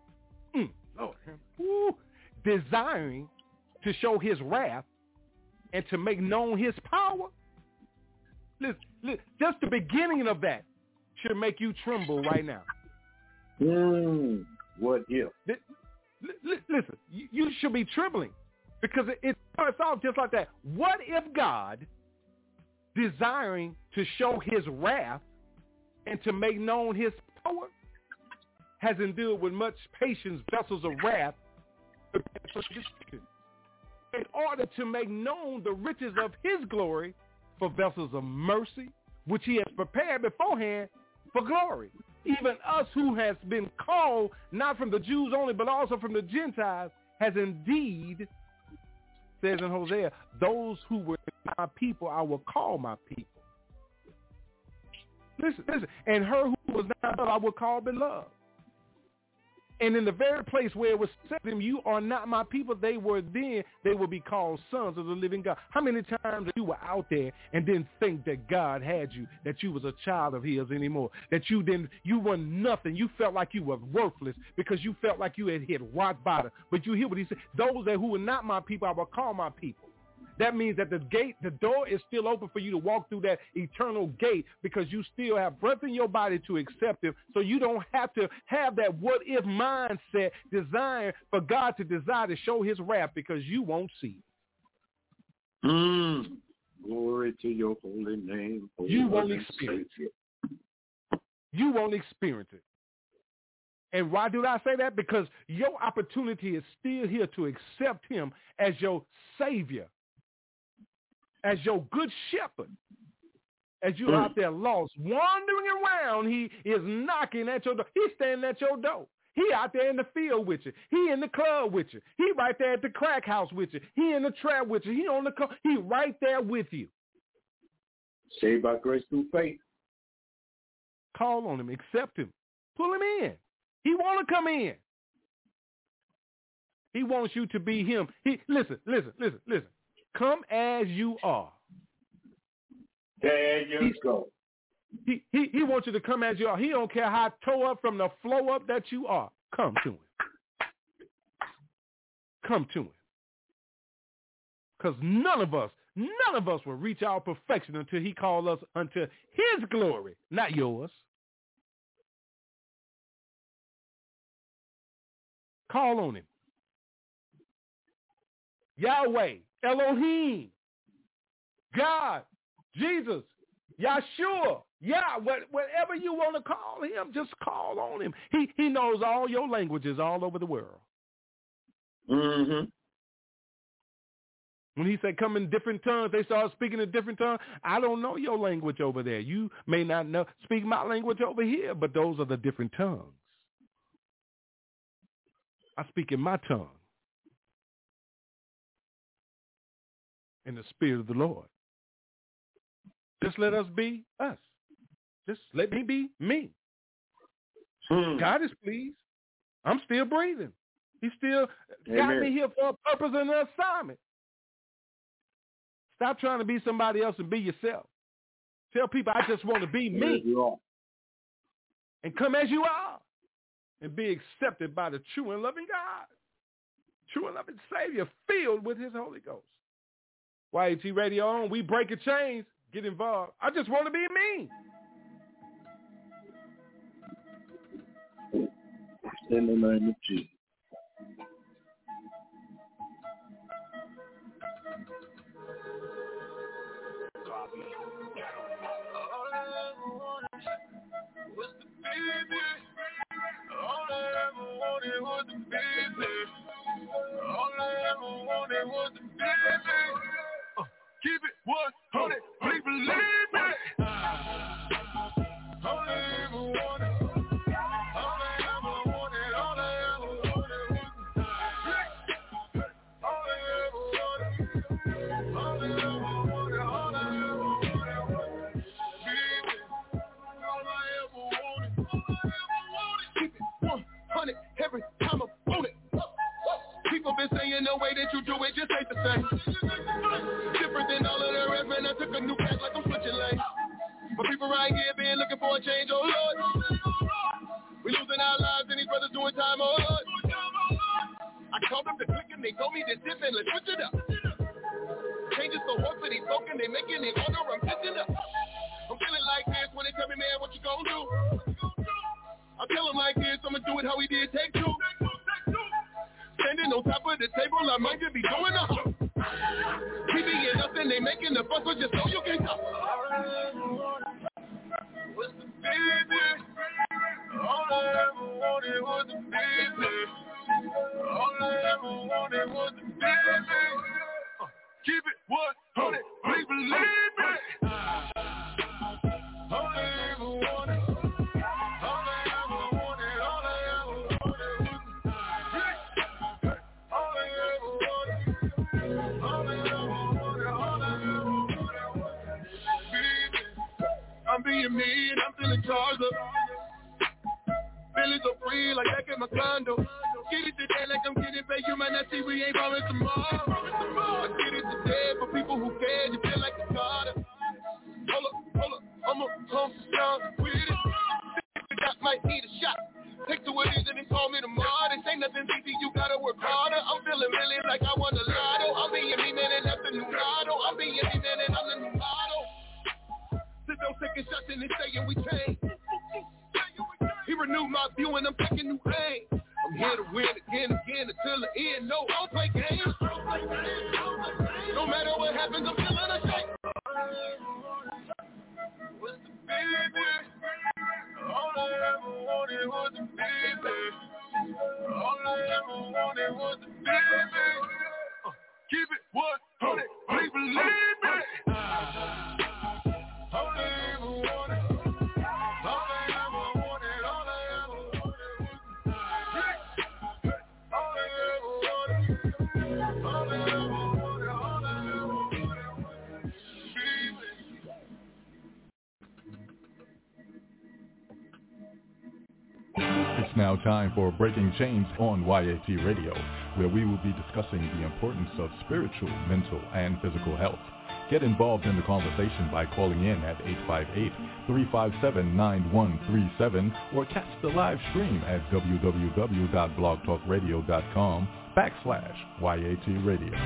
desiring to show his wrath and to make known his power, listen, just the beginning of that should make you tremble right now. What if? Listen, you should be trembling because it starts off just like that. What if God, desiring to show his wrath and to make known his power, has endured with much patience vessels of wrath in order to make known the riches of his glory for vessels of mercy, which he has prepared beforehand for glory. Even us who has been called not from the Jews only, but also from the Gentiles, has indeed, says in Hosea, those who were my people, I will call my people. Listen. And her who was not loved, I will call beloved. And in the very place where it was said to them, you are not my people, they will be called sons of the living God. How many times you were out there and didn't think that God had you, that you was a child of his anymore, that you were nothing. You felt like you were worthless because you felt like you had hit rock bottom. But you hear what he said, those who were not my people, I will call my people. That means that the door is still open for you to walk through that eternal gate because you still have breath in your body to accept him. So you don't have to have that what if mindset designed for God to desire to show his wrath because you won't see it. Glory to your holy name. You won't experience it. You won't experience it. And why do I say that? Because your opportunity is still here to accept him as your Savior, as your good shepherd. As you're out there lost, wandering around, he is knocking at your door. He's standing at your door. He out there in the field with you. He in the club with you. He right there at the crack house with you. He in the trap with you. He right there with you. Saved by grace through faith. Call on him. Accept him. Pull him in. He want to come in. He wants you to be him. Listen. Come as you are. There you go. He wants you to come as you are. He don't care how toe up from the flow up that you are. Come to him. Come to him. Because none of us will reach our perfection until he calls us unto his glory, not yours. Call on him. Yahweh, Elohim, God, Jesus, Yahshua, whatever you want to call him, just call on him. He knows all your languages all over the world. Mm-hmm. When he said come in different tongues, they start speaking in different tongues. I don't know your language over there. You may not speak my language over here, but those are the different tongues. I speak in my tongue. In the Spirit of the Lord. Just let us be us. Just let me be me. God is pleased. I'm still breathing. He still got me here for a purpose and an assignment. Stop trying to be somebody else and be yourself. Tell people I just want to be me. And come as you are. And be accepted by the true and loving God. True and loving Savior filled with his Holy Ghost. YAT Radio on. We breaking chains. Get involved. I just want to be me. In the name of Jesus. All I ever wanted was the baby. All I ever wanted was the baby. All I ever wanted was the baby. Keep it 100, please believe me. All I ever wanted, all I ever wanted, all I ever wanted was the baby. All I ever wanted, all I ever wanted, all I ever wanted was the baby. All I ever wanted, keep it 100 every time I want it. People been saying the way that you do it just ain't the same. Different than all of the rest, man, I took a new path like I'm switching lanes. But people right here been looking for a change, oh Lord. We losing our lives and these brothers doing time, oh Lord. I called up the click and they told me to dip and let's switch it up. Changes so hard for these folk and they making it harder, I'm switching up. I'm feeling like this when they tell me, man, what you gonna do? I tell them like this, I'ma do it how we did take two. Standing on top of the table, I might just be doing a hump. TV and nothing, they making the fuss, but just so you can talk. All I ever wanted was the baby. All I ever wanted wanted was a baby. All I ever wanted was a baby. Keep it 100, please believe me. All I ever wanted, all I ever wanted, all I ever wanted was a baby. All I ever wanted, all I ever wanted, all I ever wanted was a baby. I'm being mean, I'm feeling charged up. Feeling so free, like back in my condo. Get it today like I'm getting paid. You might not see we ain't promised tomorrow. I get it today for people who care. You feel like a Carter. Hold up, I'ma come down with it. That might need a shot. Take to what it is and then call me tomorrow. This ain't nothing easy, you gotta work harder. I'm feeling really like I won the lotto. I'm being me, man, and that's the new motto. I'm being me, man, and I'm the new motto. Sit those second shots and they saying we changed. He renewed my view and I'm taking new aim. I'm here to win again until the end. No, I don't play games. No matter what happens, I'm feeling a shake. What's the baby? All I ever wanted was a baby. All I ever wanted was a baby. Keep it 100, please believe me. All I ever wanted. It's now time for Breaking Chains on YAT Radio, where we will be discussing the importance of spiritual, mental, and physical health. Get involved in the conversation by calling in at 858-357-9137 or catch the live stream at www.blogtalkradio.com/YAT Radio.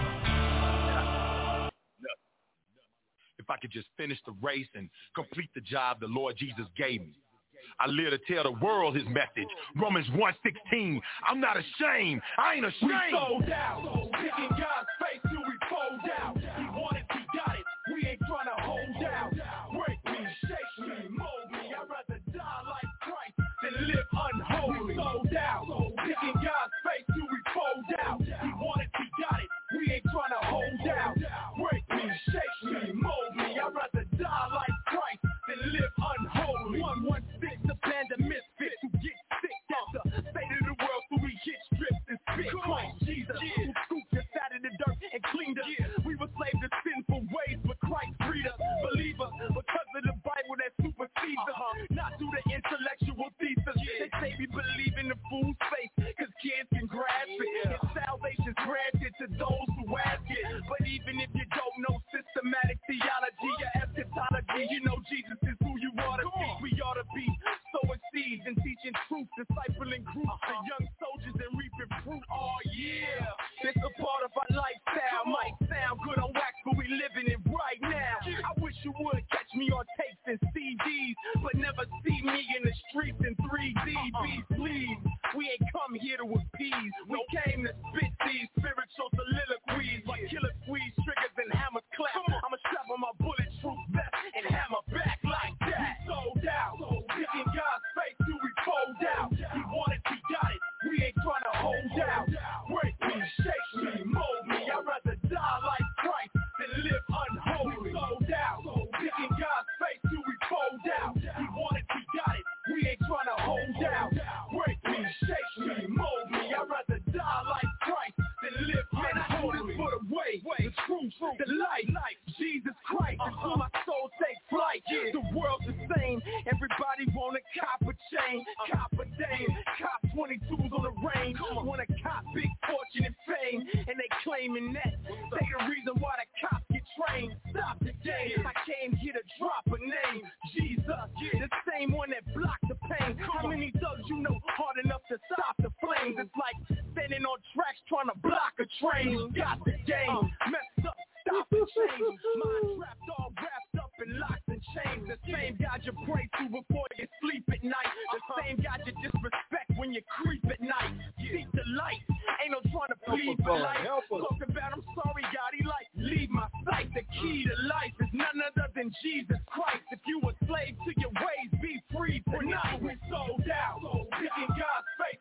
If I could just finish the race and complete the job the Lord Jesus gave me. I live to tell the world his message. Romans 1:16. I'm not ashamed. I ain't ashamed. We sold out. Picking God's face till we fold out. He wanted, we got it. We ain't trying to hold out. Break me, shake me, mold me. I'd rather die like Christ than live unholy. We sold out. Picking God's face till we fold out. He wanted, we got it. We ain't trying to hold out. Break me, shake me, mold me. I'd rather die like Christ than live unholy. 116, the band of misfits who get sick. That's the state of the world, so we get stripped and spit. Christ Jesus, who scooped us out of the dirt and cleaned us. We were slaves to sinful ways, but Christ freed us. Believe us, because of the Bible that supersedes us. Not through the intellectual thesis. They say we believe in the fool's faith, cause kids can grasp it. And salvation's granted to those who ask it. But even if you don't know systematic theology or eschatology, you know Jesus is who you ought to be. We ought to be sowing seeds and teaching truth, discipling groups of young soldiers and reaping fruit. Oh yeah, it's a part of our lifestyle. Might sound good on wax, but we living it right now. I wish you would catch me on tapes and CDs, but never see me in the streets in 3D. Please, we ain't come here to appease. We came to spit these spiritual soliloquies like killer squeeze triggers and hammer clap. I'ma strap on my bulletproof vest and hammer back like that. Sold out, picking God's face till we fold out. He wanted, we got it. We ain't trying to hold out. Break me, shake me, mold me. I'd rather die like Christ than live unholy. Sold out, picking God's face till we fold out. He wanted, we got it. We ain't trying to hold out. Break me, shake me, mold me. I'd rather die like Christ than live unholy. For the way, the truth, the light, Jesus Christ is who my soul takes flight. The world's the same. Everybody wanna cop a chain, cop a dame, cop 22s on the range. Wanna cop big fortune and fame, and they claiming that they the reason why the cops get trained. Stop the game. I came here to drop a name. Jesus, the same one that blocked the pain. How many thugs you know hard enough to stop the flames? It's like standing on tracks trying to block a train. Got the game messed up. Stop the change. Mind trapped, all wrapped up in locks and chains. The same God you pray to before you sleep at night. The same God you disrespect when you creep at night. Seek the light. Ain't no trying to plead for life. Talk about I'm sorry, God. He like leave my sight. The key to life is none other than Jesus Christ. If you a slave to your ways, be free tonight. We sold out. Picking God's face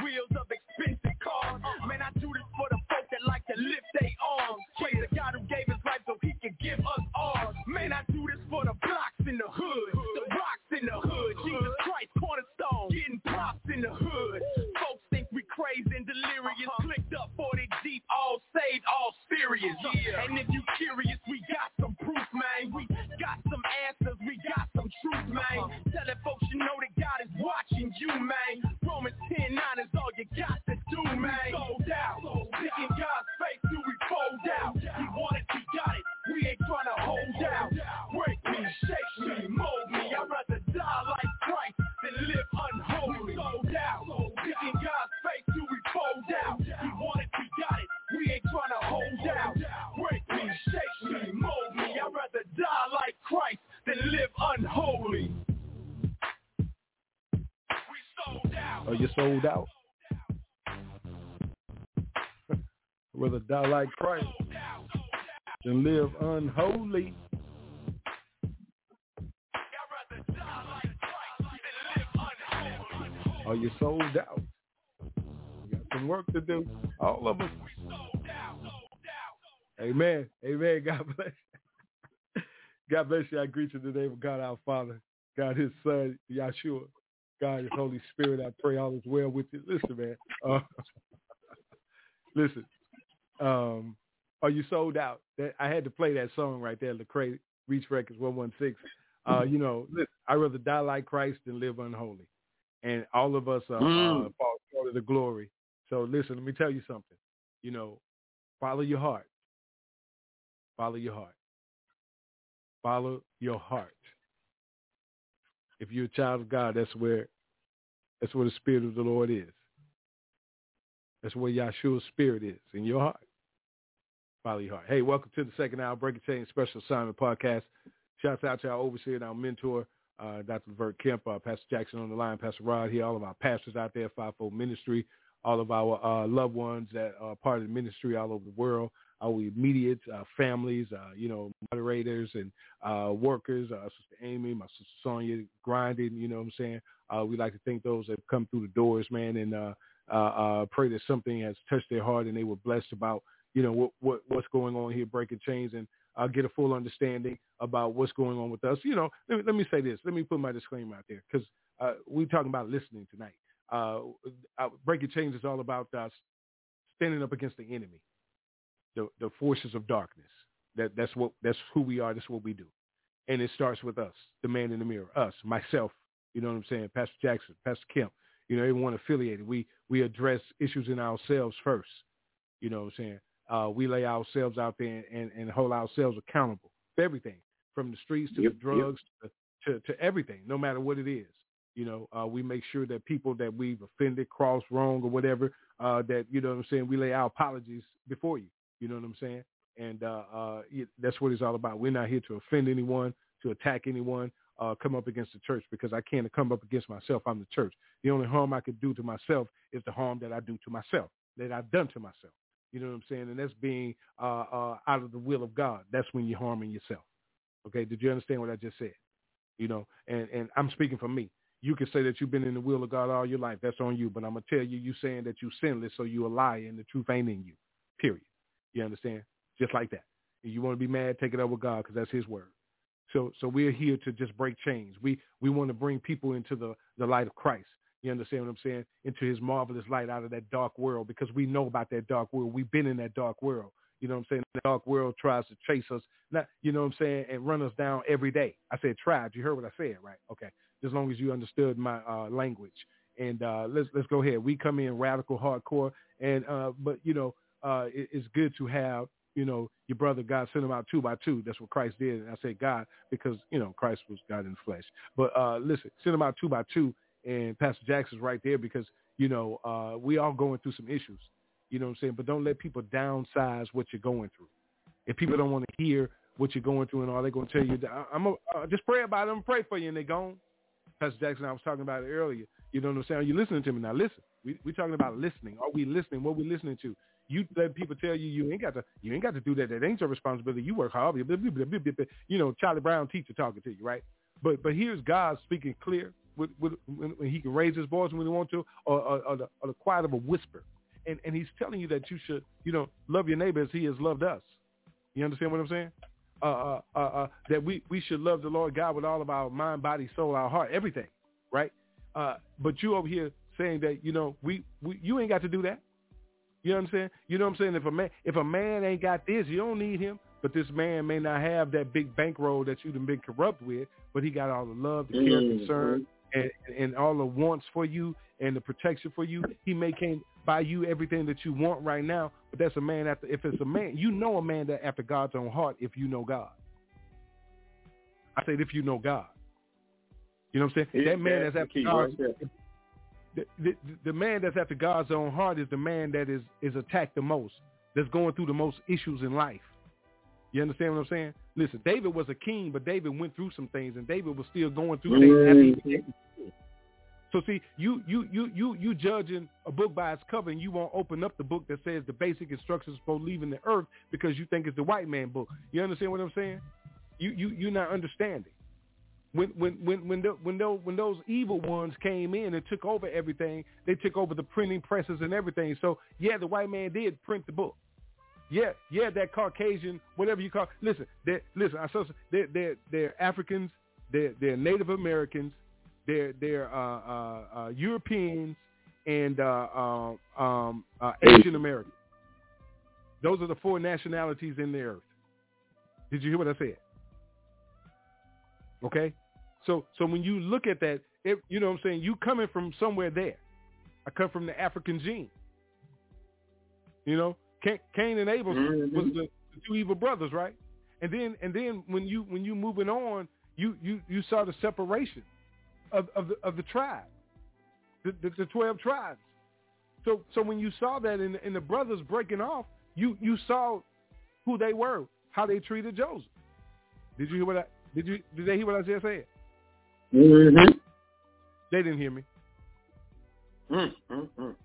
wheels of expensive cars. Man, I do this for the folk that like to lift their arms. Praise the God who gave his life so he could give us ours. Man, I do this for the blocks in the hood, the rocks in the hood. Jesus Christ, cornerstone, getting props in the hood. Folks think we crazy and delirious. Clicked up 40 deep, all saved, all serious. And if you curious, we got some proof, man. We got some answers, we got some truth, man. Telling folks you know that God is watching you, man. Romans 10:9 is all you got to do, man. Sold out, seeking God's face till we fold out. We want it, we got it, we ain't trying to hold out. Break me, shake me, mold me. I'd rather die like Christ than live unholy. Sold out, seeking God's face till we fold out. We want it, we got it, we ain't trying to hold out. Break me, shake me, mold me. I'd rather die like Christ than live unholy. We sold out. Are you sold out? I'd rather die like Christ than live unholy. Are you sold out? You got some work to do. All of us. Amen. Amen. God bless you. God bless you. I greet you in the name of God our Father, God his Son, Yahshua, God his Holy Spirit. I pray all is well with you. Listen, man. Listen. Are you sold out? I had to play that song right there, Lecrae, Reach Records 116. Listen, I'd rather die like Christ than live unholy. And all of us fall short of the glory. So listen, let me tell you something. Follow your heart. Follow your heart. Follow your heart. If you're a child of God, that's where the Spirit of the Lord is. That's where Yahshua's Spirit is, in your heart. Follow your heart. Hey, welcome to the second hour Breaking Chains Special Assignment Podcast. Shouts out to our overseer and our mentor, Dr. Levert Kemp, Pastor Jackson on the line, Pastor Rod here, all of our pastors out there, Fivefold Ministry, all of our loved ones that are part of the ministry all over the world, our immediate families, moderators and workers, Sister Amy, my sister Sonia, grinding, you know what I'm saying? We'd like to thank those that have come through the doors, man, and pray that something has touched their heart and they were blessed about, what's going on here, Breaking Chains, and get a full understanding about what's going on with us. Let me say this. Let me put my disclaimer out there because we're talking about listening tonight. Breaking Chains is all about standing up against the enemy, the forces of darkness. That's who we are. That's what we do. And it starts with us, the man in the mirror, us, myself, you know what I'm saying, Pastor Jackson, Pastor Kemp, everyone affiliated. We address issues in ourselves first, you know what I'm saying. We lay ourselves out there and hold ourselves accountable for everything, from the streets to the drugs to everything, no matter what it is. We make sure that people that we've offended, crossed, wrong, or whatever, that, you know what I'm saying, we lay our apologies before you. You know what I'm saying? And that's what it's all about. We're not here to offend anyone, to attack anyone, come up against the church, because I can't come up against myself. I'm the church. The only harm I could do to myself is the harm that I do to myself, that I've done to myself. You know what I'm saying? And that's being out of the will of God. That's when you're harming yourself. Okay? Did you understand what I just said? And I'm speaking for me. You can say that you've been in the will of God all your life. That's on you. But I'm going to tell you, you saying that you sinless, so you a liar and the truth ain't in you. Period. You understand? Just like that. If you want to be mad, take it up with God, because that's his word. So we're here to just break chains. We want to bring people into the light of Christ. You understand what I'm saying? Into his marvelous light out of that dark world, because we know about that dark world. We've been in that dark world. You know what I'm saying? The dark world tries to chase us, not, you know what I'm saying, and run us down every day. I said tried. You heard what I said, right? Okay. As long as you understood my language. And let's go ahead. We come in radical, hardcore, and but it's good to have, your brother, God sent him out 2 by 2. That's what Christ did. And I say God because, Christ was God in the flesh. But listen, send him out 2 by 2. And Pastor Jackson's right there because, we all going through some issues. You know what I'm saying? But don't let people downsize what you're going through. If people don't want to hear what you're going through and all, they're going to tell you, just pray about them, pray for you, and they're gone. Pastor Jackson, I was talking about it earlier. You know what I'm saying? Are you listening to me? Now listen. We're talking about listening. Are we listening? What are we listening to? You let people tell you you ain't got to do that. That ain't your responsibility. You work hard. Charlie Brown teacher talking to you, right? But here's God speaking clear. when he can raise his voice when he wants to, or the quiet of a whisper. And he's telling you that you should, love your neighbor as he has loved us. You understand what I'm saying? That we should love the Lord God with all of our mind, body, soul, our heart, everything, right? But you over here saying that, you ain't got to do that. You understand? You know what I'm saying? If a man ain't got this, you don't need him. But this man may not have that big bankroll that you've been corrupt with, but he got all the love, the care, concern, and all the wants for you and the protection for you. He can't buy you everything that you want right now, but that's a man if it's a man, a man that after God's own heart, if you know God. I said if you know God. You know what I'm saying? That man that's after God's the man that's after God's own heart is the man that is attacked the most, that's going through the most issues in life. You understand what I'm saying? Listen, David was a king, but David went through some things, and David was still going through things after he became king. So see, you judging a book by its cover, and you won't open up the book that says the basic instructions for leaving the earth because you think it's the white man book. You understand what I'm saying? You're not understanding. When those evil ones came in and took over everything, they took over the printing presses and everything. So yeah, the white man did print the book. Yeah, that Caucasian, whatever you call. Listen, they're Africans, they're Native Americans, they're Europeans, and Asian Americans. Those are the four nationalities in the earth. Did you hear what I said? Okay, so when you look at that, you know what I'm saying, you coming from somewhere there. I come from the African gene. Cain and Abel was the two evil brothers, right? And then when you moving on, you saw the separation of the tribe, the 12 tribes. So when you saw that in the brothers breaking off, you saw who they were, how they treated Joseph. Did you hear what did they hear what I just said? Mm-hmm. They didn't hear me. Mm-hmm.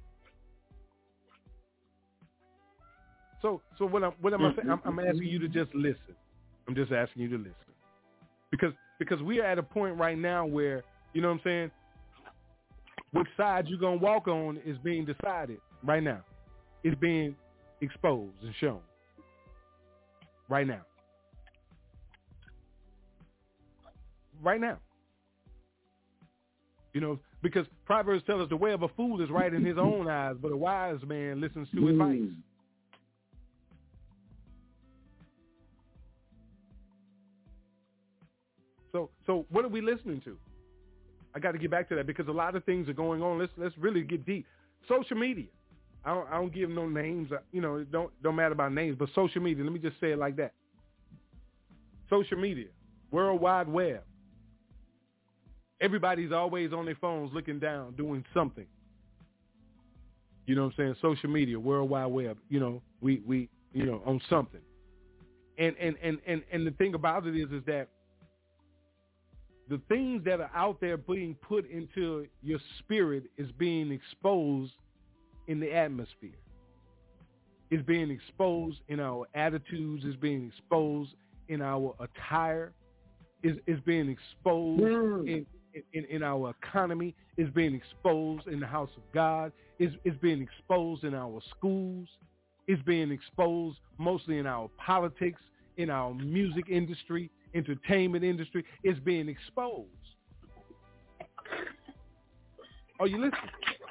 So what am I saying? I'm asking you to just listen. I'm just asking you to listen. Because we are at a point right now where, you know what I'm saying, which side you're going to walk on is being decided right now. It's being exposed and shown right now. Right now. Because Proverbs tell us the way of a fool is right in his own eyes, but a wise man listens to advice. So what are we listening to? I got to get back to that because a lot of things are going on. Let's really get deep. Social media. I don't give no names. It don't matter about names, but social media. Let me just say it like that. Social media, World Wide Web. Everybody's always on their phones looking down, doing something. You know what I'm saying? Social media, World Wide Web. We on something. And the thing about it is that the things that are out there being put into your spirit is being exposed in the atmosphere. It's being exposed in our attitudes. It's being exposed in our attire. It's being exposed in our economy. It's being exposed in the house of God. It's being exposed in our schools. It's being exposed mostly in our politics, in our music industry, entertainment industry. Is being exposed. Are you listening?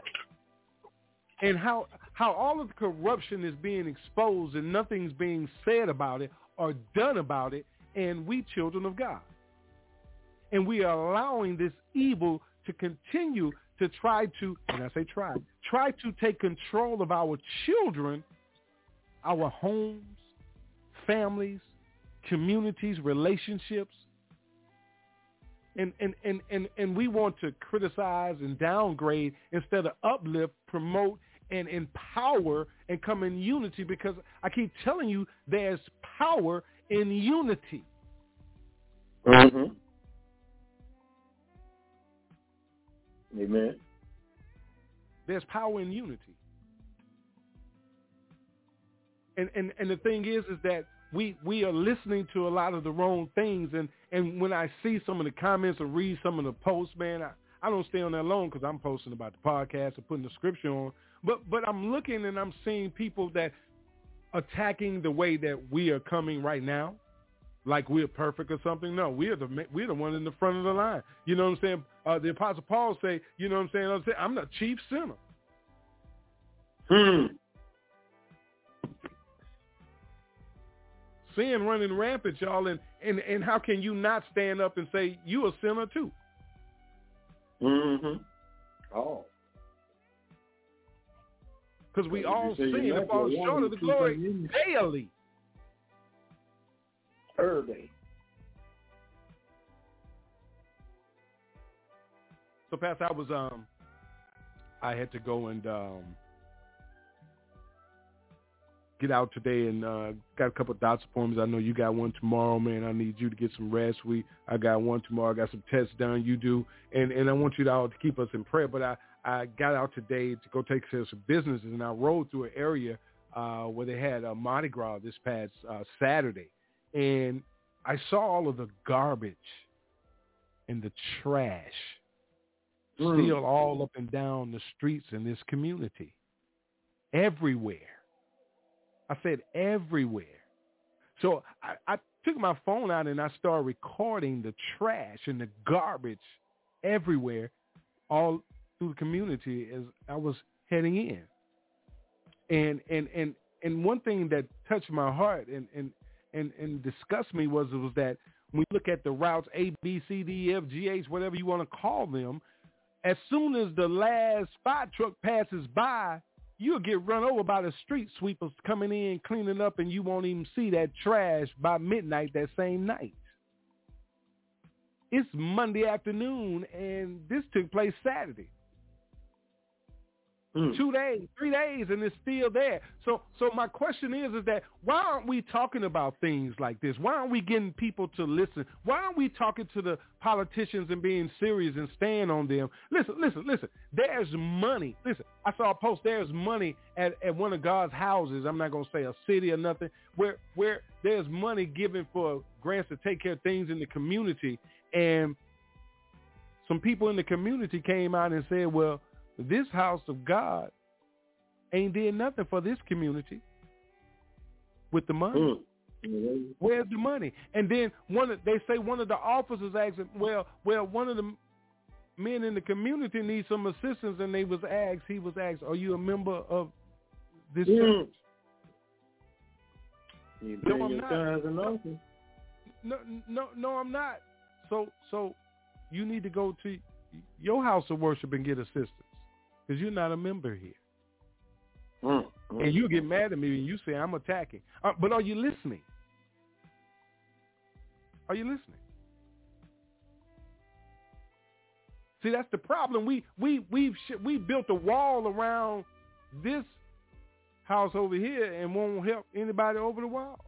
And how all of the corruption is being exposed and nothing's being said about it or done about it, and we children of God. And we are allowing this evil to continue to try to, and I say try to take control of our children, our homes, families, communities, relationships. And we want to criticize and downgrade instead of uplift, promote, and empower and come in unity, because I keep telling you there's power in unity. Mm-hmm. Amen. There's power in unity. And the thing is that we are listening to a lot of the wrong things. And when I see some of the comments or read some of the posts, man, I don't stay on there long because I'm posting about the podcast and putting the scripture on. But I'm looking and I'm seeing people that attacking the way that we are coming right now, like we're perfect or something. No, we're the one in the front of the line. You know what I'm saying? The Apostle Paul say, you know what I'm saying? I'm the chief sinner. Sin running rampant, y'all, and how can you not stand up and say you a sinner too? Oh. Because we all sin and fall short of the glory daily. Early. So, Pastor, I had to go and get out today and got a couple of doctor's appointments. I know you got one tomorrow, man. I need you to get some rest. I got one tomorrow. I got some tests done. You do. And I want you to all to keep us in prayer. But I got out today to go take care of some businesses, and I rode through an area where they had a Mardi Gras this past Saturday. And I saw all of the garbage and the trash still all up and down the streets in this community. Everywhere. I said everywhere. So I took my phone out and I started recording the trash and the garbage everywhere all through the community as I was heading in. And one thing that touched my heart and disgusted me was that when we look at the routes A, B, C, D, F, G, H, whatever you want to call them, as soon as the last fire truck passes by, you'll get run over by the street sweepers coming in, cleaning up, and you won't even see that trash by midnight that same night. It's Monday afternoon, and this took place Saturday. 2 days, 3 days, and it's still there. So my question is that why aren't we talking about things like this? Why aren't we getting people to listen? Why aren't we talking to the politicians and being serious and staying on them? Listen. There's money. Listen, I saw a post. There's money at one of God's houses. I'm not going to say a city or nothing, where there's money given for grants to take care of things in the community. And some people in the community came out and said, well, this house of God ain't did nothing for this community with the money. Where's the money? And then they say one of the officers asked him, well, one of the men in the community needs some assistance, and he was asked, are you a member of this church? No, I'm not. No, I'm not. So you need to go to your house of worship and get assistance. Because you're not a member here. And you get mad at me and you say I'm attacking. But are you listening? Are you listening? See, that's the problem. We built a wall around this house over here and won't help anybody over the wall.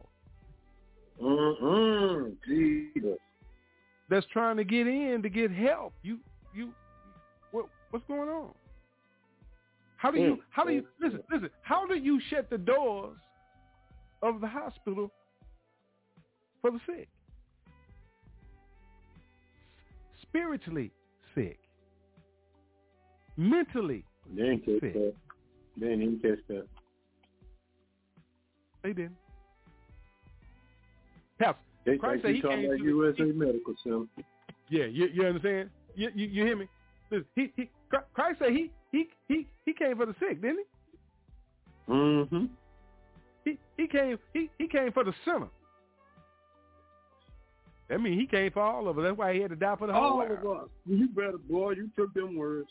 Jesus. That's trying to get in to get help. What's going on? How do you listen, how do you shut the doors of the hospital for the sick? Spiritually sick. Mentally sick. They didn't catch that. They didn't. Pastor, Christ said he came to USA Medical Center. Yeah, you understand? You hear me? Listen, Christ said he came for the sick, didn't he? Mm-hmm. He came for the sinner. That means he came for all of us. That's why he had to die for the whole world. All of us. You better, boy. You took them words.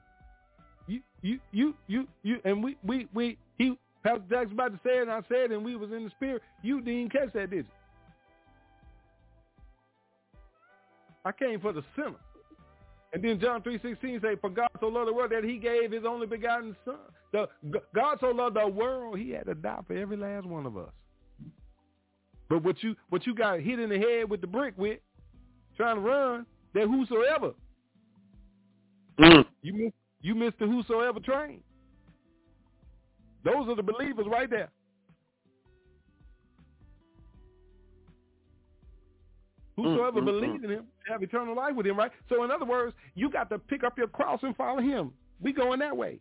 You and he Pastor Jackson about to say it, and I said, and we was in the spirit. You didn't catch that, did you? I came for the sinner. And then John 3:16 say, for God so loved the world that he gave his only begotten son. God so loved the world, he had to die for every last one of us. But what you got hit in the head with the brick with, trying to run, that whosoever. You missed the whosoever train. Those are the believers right there. Whosoever believes in him have eternal life with him, right? So in other words, you got to pick up your cross and follow him. We going that way.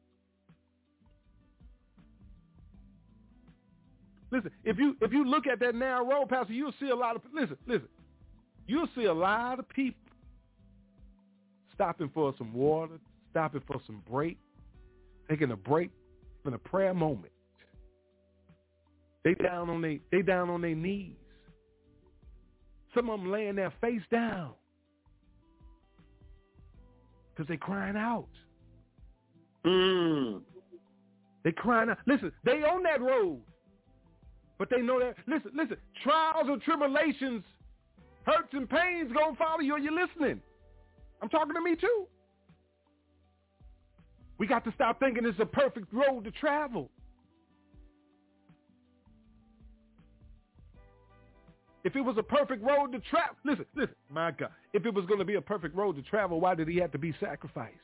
Listen, if you look at that narrow road, Pastor, you'll see a lot of, listen, you'll see a lot of people stopping for some water, stopping for some break, taking a break in a prayer moment. They down on their knees. Some of them laying their face down because they crying out. They crying out. Listen, they on that road, but they know that. Listen. Trials and tribulations, hurts and pains gonna follow you. Are you listening? I'm talking to me too. We got to stop thinking it's a perfect road to travel. If it was a perfect road to travel, listen, my God, if it was going to be a perfect road to travel, why did he have to be sacrificed?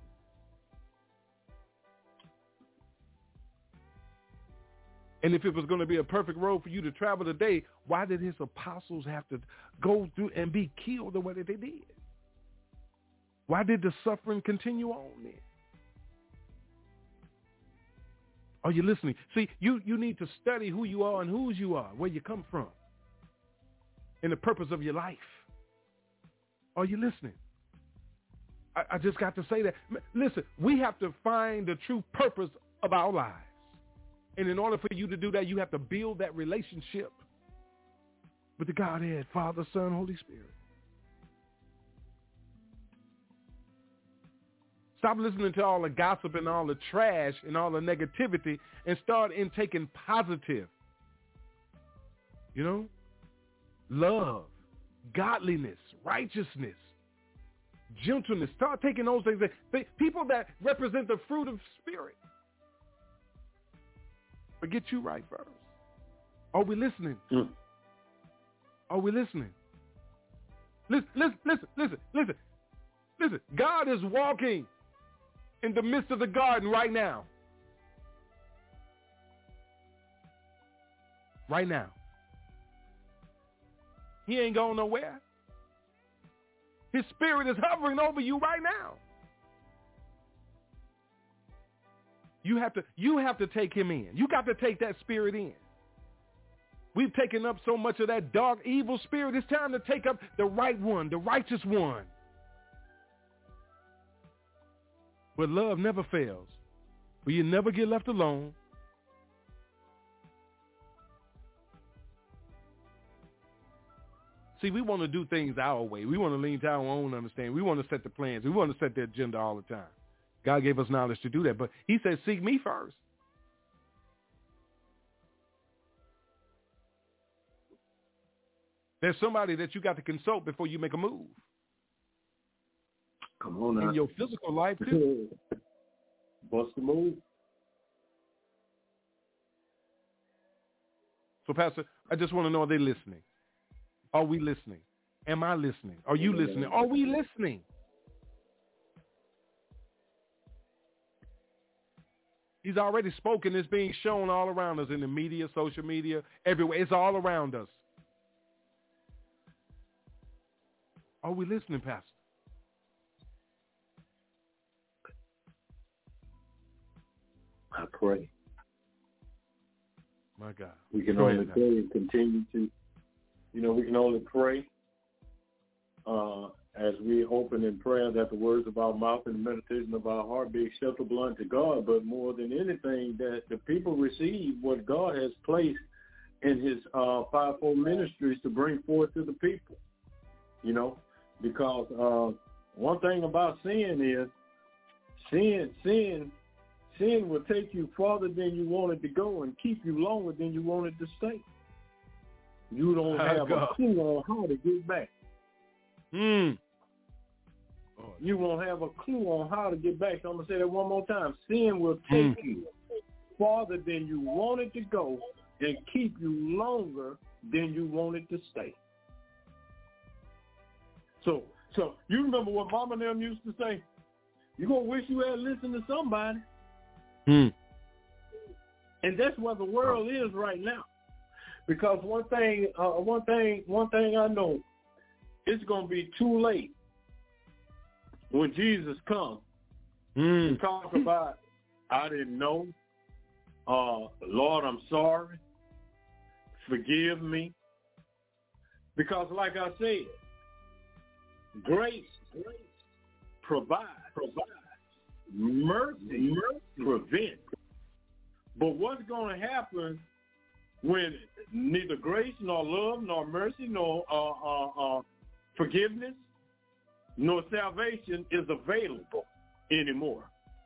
And if it was going to be a perfect road for you to travel today, why did his apostles have to go through and be killed the way that they did? Why did the suffering continue on then? Are you listening? See, you need to study who you are and whose you are, where you come from, and the purpose of your life. Are you listening? I just got to say that. Listen, we have to find the true purpose of our lives. And in order for you to do that, you have to build that relationship with the Godhead, Father, Son, Holy Spirit. Stop listening to all the gossip and all the trash and all the negativity and start intaking positive, love, godliness, righteousness, gentleness. Start taking those things. People that represent the fruit of Spirit. But get you right first. Are we listening? Are we listening? Listen. God is walking in the midst of the garden right now. Right now. He ain't going nowhere. His Spirit is hovering over you right now. You have to take him in. You got to take that Spirit in. We've taken up so much of that dark, evil spirit. It's time to take up the right one, the righteous one. Where love never fails. Where you never get left alone. See, we want to do things our way. We want to lean to our own understanding. We want to set the plans. We want to set the agenda all the time. God gave us knowledge to do that. But he said, seek me first. There's somebody that you got to consult before you make a move. Come on now. In your physical life, too. What's the move? So, Pastor, I just want to know, are they listening? Are we listening? Am I listening? Are you listening? Are we listening? He's already spoken. It's being shown all around us in the media, social media, everywhere. It's all around us. Are we listening, Pastor? I pray. My God. We can only pray and continue to, we can only pray as we open in prayer that the words of our mouth and the meditation of our heart be acceptable unto God, but more than anything, that the people receive what God has placed in his fivefold ministries to bring forth to the people, because one thing about sin is sin will take you farther than you wanted to go and keep you longer than you wanted to stay. You don't have a clue on how to get back. You won't have a clue on how to get back. So I'm going to say that one more time. Sin will take you farther than you wanted to go and keep you longer than you wanted to stay. So you remember what Mama and them used to say? You're going to wish you had listened to somebody. And that's where the world is right now. Because one thing I know, it's going to be too late when Jesus comes and talk about, I didn't know, Lord, I'm sorry, forgive me. Because like I said, grace provides, mercy prevents. But what's going to happen when neither grace nor love nor mercy nor forgiveness nor salvation is available anymore?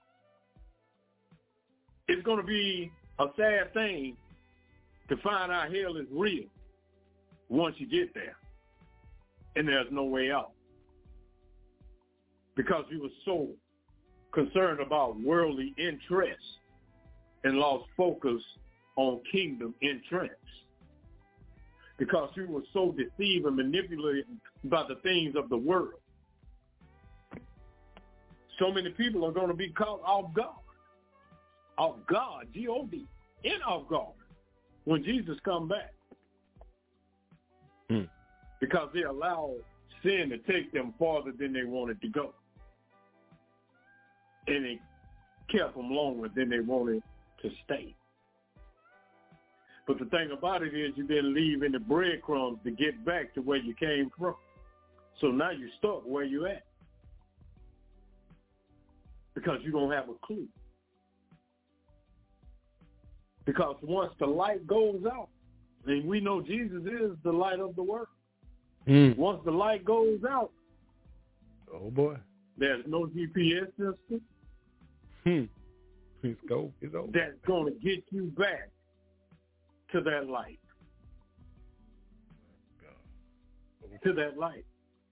It's going to be a sad thing to find out hell is real once you get there, and there's no way out, because you were so concerned about worldly interests and lost focus on kingdom interests, because you were so deceived and manipulated by the things of the world. So many people are going to be caught off guard, G-O-D, in off guard, when Jesus comes back. Because they allowed sin to take them farther than they wanted to go. And it kept them longer than they wanted to stay. But the thing about it is you didn't leave any breadcrumbs to get back to where you came from. So now you're stuck where you're at. Because you don't have a clue. Because once the light goes out, and we know Jesus is the light of the world. Once the light goes out, oh boy, there's no GPS system. It's over. That's going to get you back to that light. To that light.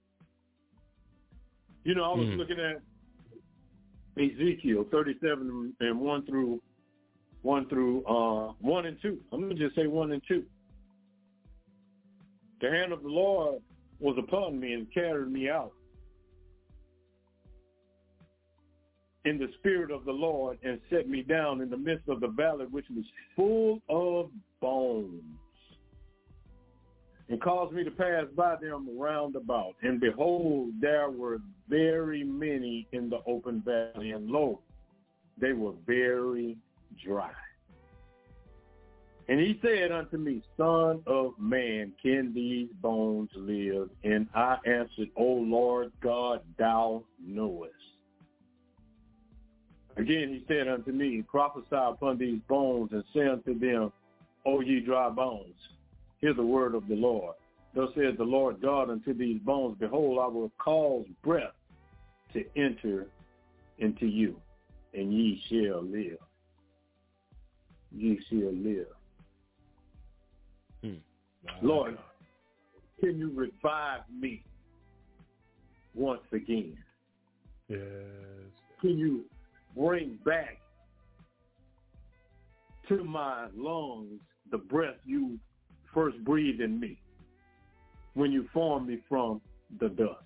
You know, I was looking at Ezekiel 37 and 1 through 1 and 2. I'm going to just say 1 and 2. The hand of the Lord was upon me and carried me out in the spirit of the Lord and set me down in the midst of the valley, which was full of bones, and caused me to pass by them round about. And behold, there were very many in the open valley, and lo, they were very dry. And he said unto me, Son of man, can these bones live? And I answered, O Lord God, thou knowest. Again he said unto me, Prophesy upon these bones, and say unto them, O ye dry bones, hear the word of the Lord. Thus says the Lord God unto these bones, Behold, I will cause breath to enter into you, and ye shall live. Ye shall live. Lord, can you revive me once again? Yes. Can you bring back to my lungs the breath you first breathed in me when you formed me from the dust?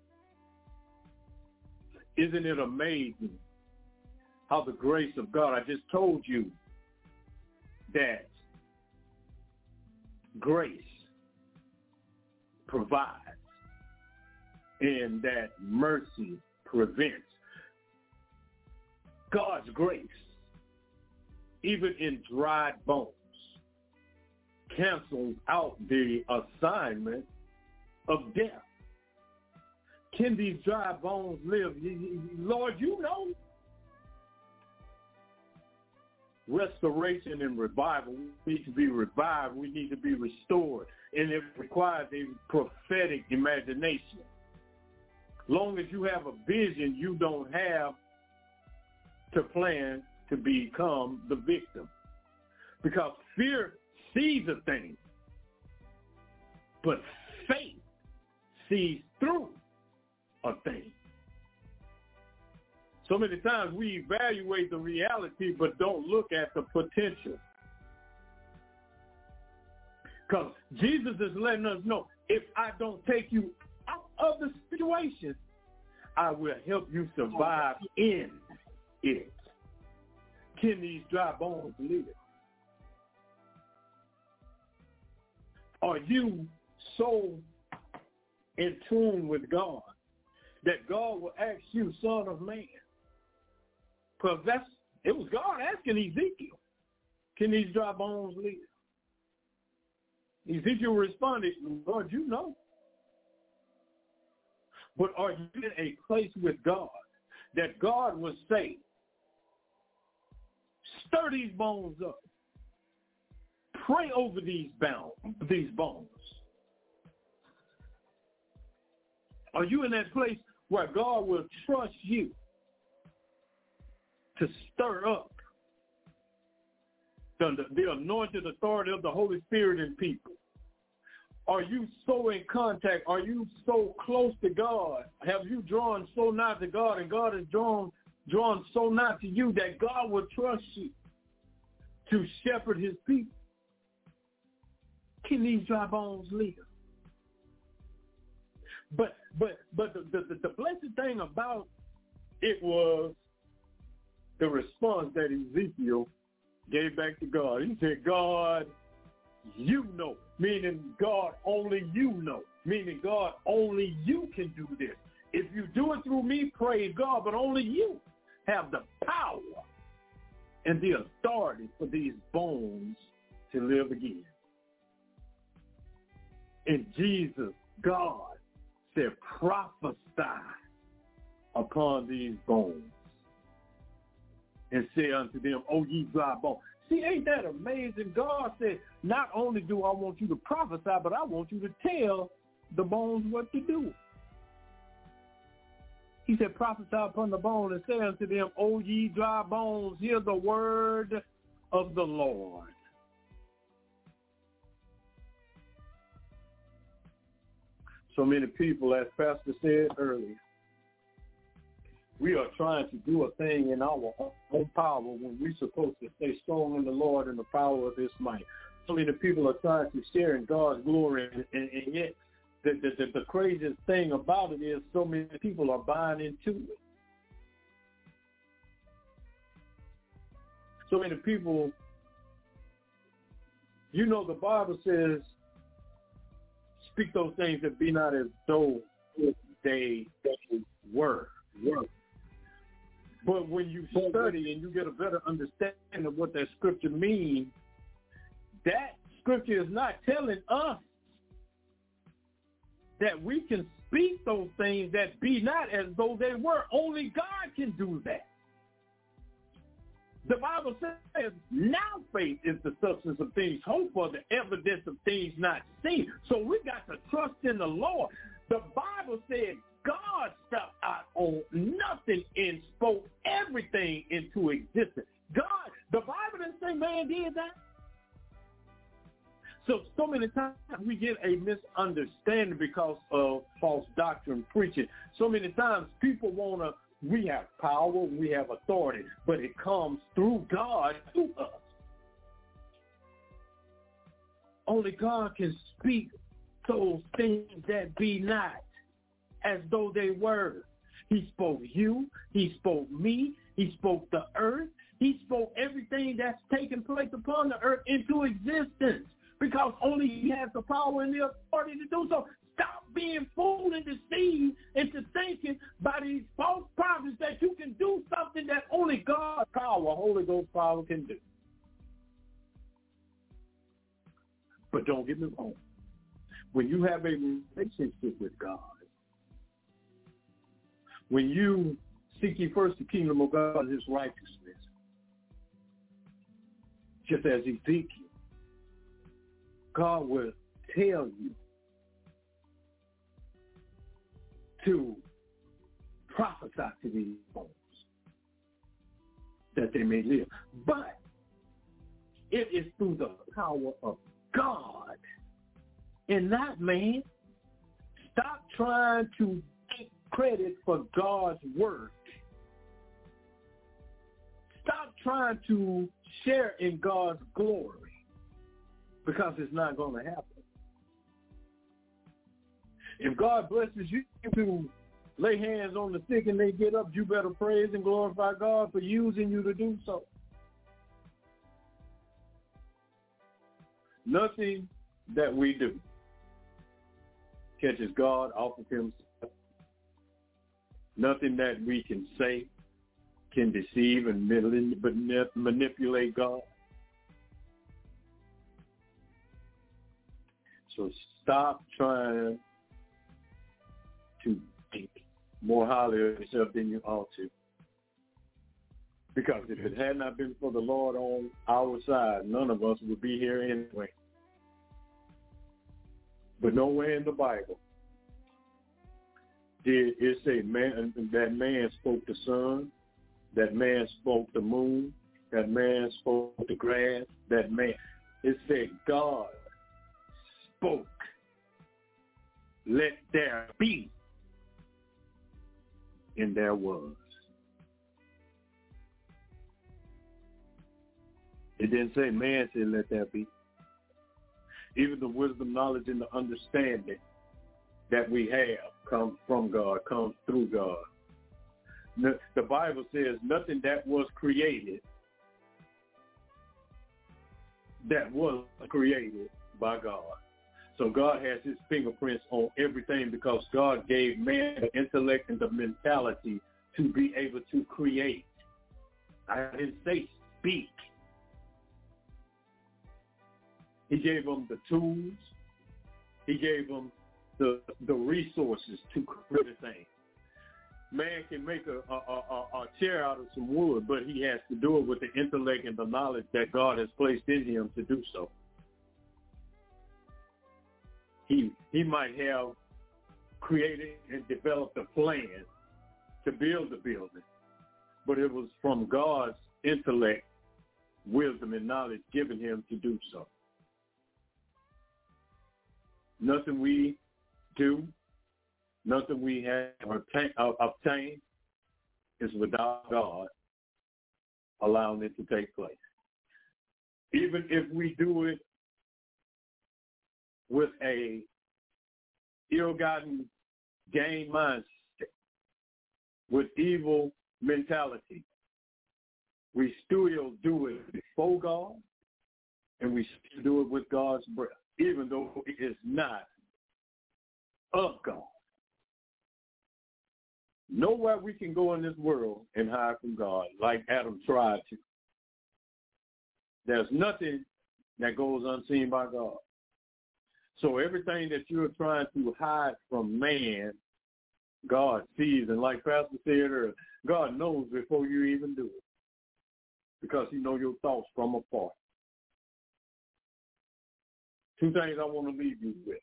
Isn't it amazing how the grace of God, I just told you that grace provides and that mercy prevents. God's grace, even in dried bones, cancels out the assignment of death. Can these dry bones live? Lord, you know. Restoration and revival. We need to be revived. We need to be restored. And it requires a prophetic imagination. Long as you have a vision, you don't have to plan to become the victim. Because fear sees a thing, but faith sees through a thing. So many times we evaluate the reality but don't look at the potential. Because Jesus is letting us know, if I don't take you out of the situation, I will help you survive in it. Can these dry bones live? Are you so in tune with God, that God will ask you, son of man. Because it was God asking Ezekiel, can these dry bones live? Ezekiel responded, Lord, you know. But are you in a place with God that God will say, stir these bones up. Pray over these bones. Are you in that place where God will trust you to stir up the anointed authority of the Holy Spirit in people? Are you so in contact? Are you so close to God? Have you drawn so nigh to God and God has drawn so nigh to you that God will trust you to shepherd his people? Can these dry bones live? But the blessed thing about it was the response that Ezekiel gave back to God. He said, God, you know, meaning God, only you know, meaning God, only you can do this. If you do it through me, praise God, but only you have the power and the authority for these bones to live again. And Jesus, God, said, prophesy upon these bones and say unto them, O ye dry bones. See, ain't that amazing? God said, not only do I want you to prophesy, but I want you to tell the bones what to do. He said, prophesy upon the bone and say unto them, O ye dry bones, hear the word of the Lord. So many people, as Pastor said earlier, we are trying to do a thing in our own power when we're supposed to stay strong in the Lord and the power of his might. So many people are trying to share in God's glory, and yet the craziest thing about it is so many people are buying into it. So many people, you know, the Bible says, speak those things that be not as though they were. But when you study and you get a better understanding of what that scripture means, that scripture is not telling us that we can speak those things that be not as though they were. Only God can do that. The Bible says, now faith is the substance of things hoped for, the evidence of things not seen. So we got to trust in the Lord. The Bible said God stepped out on nothing and spoke everything into existence. God, the Bible didn't say man did that. So many times we get a misunderstanding because of false doctrine preaching. So many times people we have power, we have authority, but it comes through God to us. Only God can speak those things that be not as though they were. He spoke you, he spoke me, he spoke the earth, he spoke everything that's taking place upon the earth into existence, because only he has the power and the authority to do so. Stop being fooled and deceived into thinking by these false prophets that you can do something that only God's power, Holy Ghost power, can do. But don't get me wrong. When you have a relationship with God, when you seek ye first the kingdom of God and his righteousness, just as Ezekiel, God will tell you to prophesy to these bones that they may live. But it is through the power of God and not man. Stop trying to take credit for God's work. Stop trying to share in God's glory, because it's not going to happen. If God blesses you to lay hands on the sick and they get up, you better praise and glorify God for using you to do so. Nothing that we do catches God off of himself. Nothing that we can say can deceive and manipulate God. So stop trying to think more highly of yourself than you ought to. Because if it had not been for the Lord on our side, none of us would be here anyway. But nowhere in the Bible did it say that man spoke the sun, that man spoke the moon, that man spoke the grass, that man. It said God spoke, let there be, and there was. It didn't say man said let there be. Even the wisdom, knowledge, and the understanding that we have comes from God, comes through God. The Bible says nothing that was created by God. So God has his fingerprints on everything because God gave man the intellect and the mentality to be able to create. I didn't say speak. He gave them the tools. He gave them the resources to create a thing. Man can make a chair out of some wood, but he has to do it with the intellect and the knowledge that God has placed in him to do so. He might have created and developed a plan to build the building, but it was from God's intellect, wisdom, and knowledge given him to do so. Nothing we do, nothing we have obtained is without God allowing it to take place. Even if we do it with a ill-gotten gain mindset, with evil mentality, we still do it before God, and we still do it with God's breath, even though it is not of God. Nowhere we can go in this world and hide from God like Adam tried to. There's nothing that goes unseen by God. So everything that you're trying to hide from man, God sees. And like Pastor said earlier, God knows before you even do it because he knows your thoughts from afar. Two things I want to leave you with.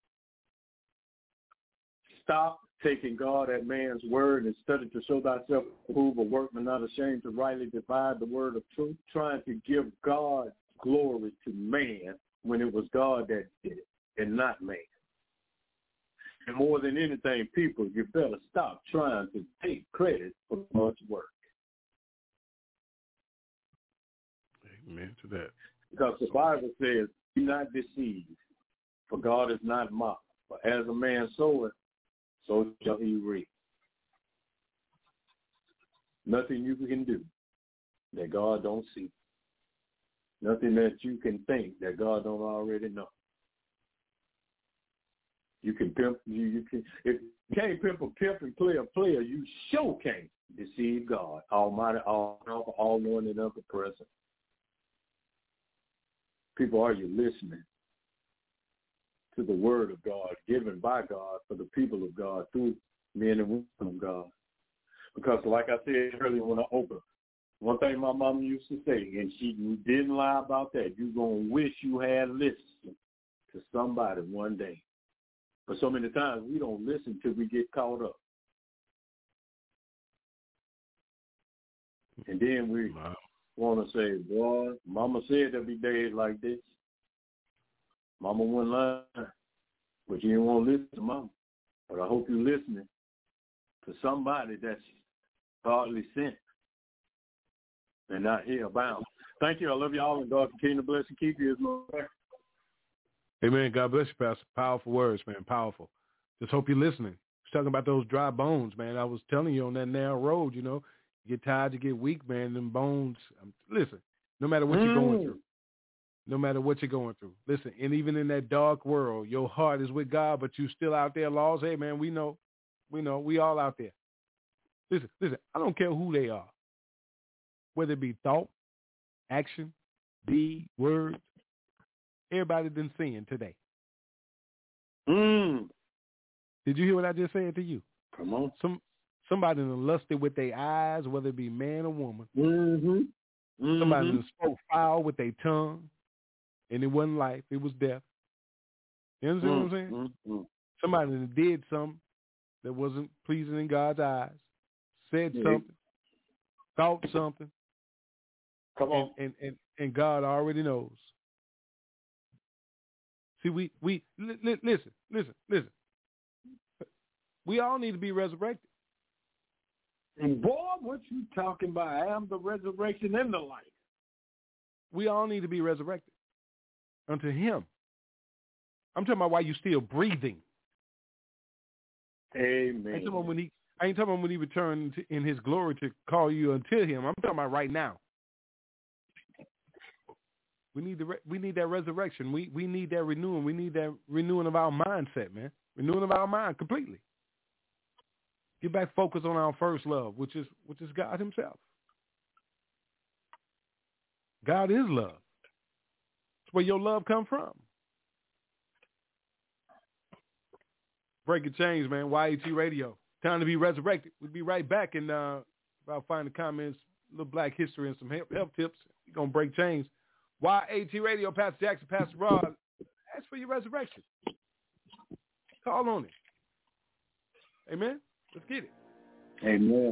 Stop taking God at man's word and study to show thyself approved, a workman not ashamed to rightly divide the word of truth, trying to give God glory to man when it was God that did it and not man. And more than anything, people, you better stop trying to take credit for God's work. Amen to that. Because the Bible says, be not deceived, for God is not mocked. For as a man soweth, so shall he reap. Nothing you can do that God don't see. Nothing that you can think that God don't already know. You can pimp, you can, if you can't pimp a pimp and play a player, you sure can't deceive God, Almighty, all knowing and ever present. People, are you listening to the word of God given by God for the people of God through men and women of God? Because like I said earlier when I opened, one thing my mom used to say, and she didn't lie about that, you're going to wish you had listened to somebody one day. But so many times we don't listen till we get caught up. And then we want to say, boy, Mama said there'll be days like this. Mama wouldn't lie, but you didn't want to listen to Mama. But I hope you're listening to somebody that's godly sent and not here bound. Thank you. I love you all, and God continue to bless and keep you as my prayer. Amen. God bless you, Pastor. Powerful words, man. Powerful. Just hope you're listening. He's talking about those dry bones, man. I was telling you on that narrow road, you know, you get tired, you get weak, man. Them bones. Listen, no matter what you're going through, no matter what you're going through. Listen, and even in that dark world, your heart is with God, but you still out there lost. Hey, man, we know, we all out there. Listen, I don't care who they are, whether it be thought, action, deed, words. Everybody been seeing today. Did you hear what I just said to you? Come on. Somebody done lusted with their eyes, whether it be man or woman. Somebody done spoke foul with their tongue, and it wasn't life, it was death. You understand what I'm saying? Somebody done did something that wasn't pleasing in God's eyes, said something, thought something. Come on. And God already knows. See, we listen. We all need to be resurrected. And boy, what you talking about? I am the resurrection and the life. We all need to be resurrected unto him. I'm talking about while you're still breathing. Amen. I ain't talking about when he returned in his glory to call you unto him. I'm talking about right now. We need that resurrection. We need that renewing. We need that renewing of our mindset, man. Renewing of our mind completely. Get back focused on our first love, which is God himself. God is love. That's where your love come from. Breaking Chains, man. YAT Radio. Time to be resurrected. We'll be right back, and I'll find the comments, a little black history, and some health tips. We're going to break chains. YAT Radio, Pastor Jackson, Pastor Rod. Ask for your resurrection. Call on it. Amen. Let's get it. Amen.